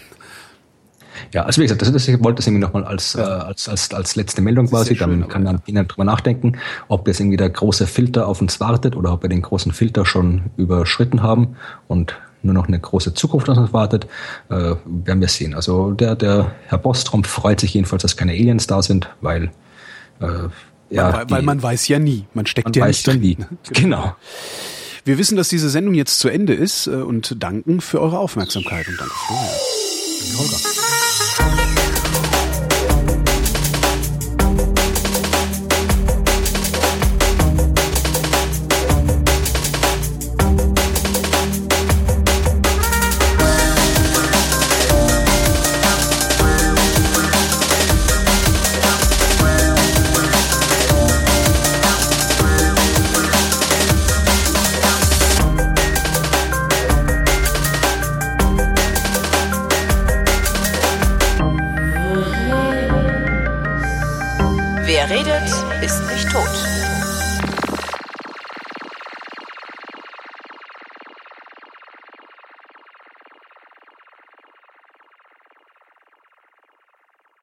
Ja, also wie gesagt, das, das, ich wollte das irgendwie nochmal als, ja. äh, als, als, als letzte Meldung quasi, dann schön, kann man ja. drüber nachdenken, ob jetzt irgendwie der große Filter auf uns wartet oder ob wir den großen Filter schon überschritten haben und nur noch eine große Zukunft auf uns wartet, äh, werden wir sehen. Also der, der Herr Bostrom freut sich jedenfalls, dass keine Aliens da sind, weil äh, Ja, weil, weil die, man weiß ja nie. Man steckt man ja weiß nicht drin. Nie. Genau. Wir wissen, dass diese Sendung jetzt zu Ende ist und danken für eure Aufmerksamkeit. Und danke Florian. Danke Holger. Wer redet, ist nicht tot.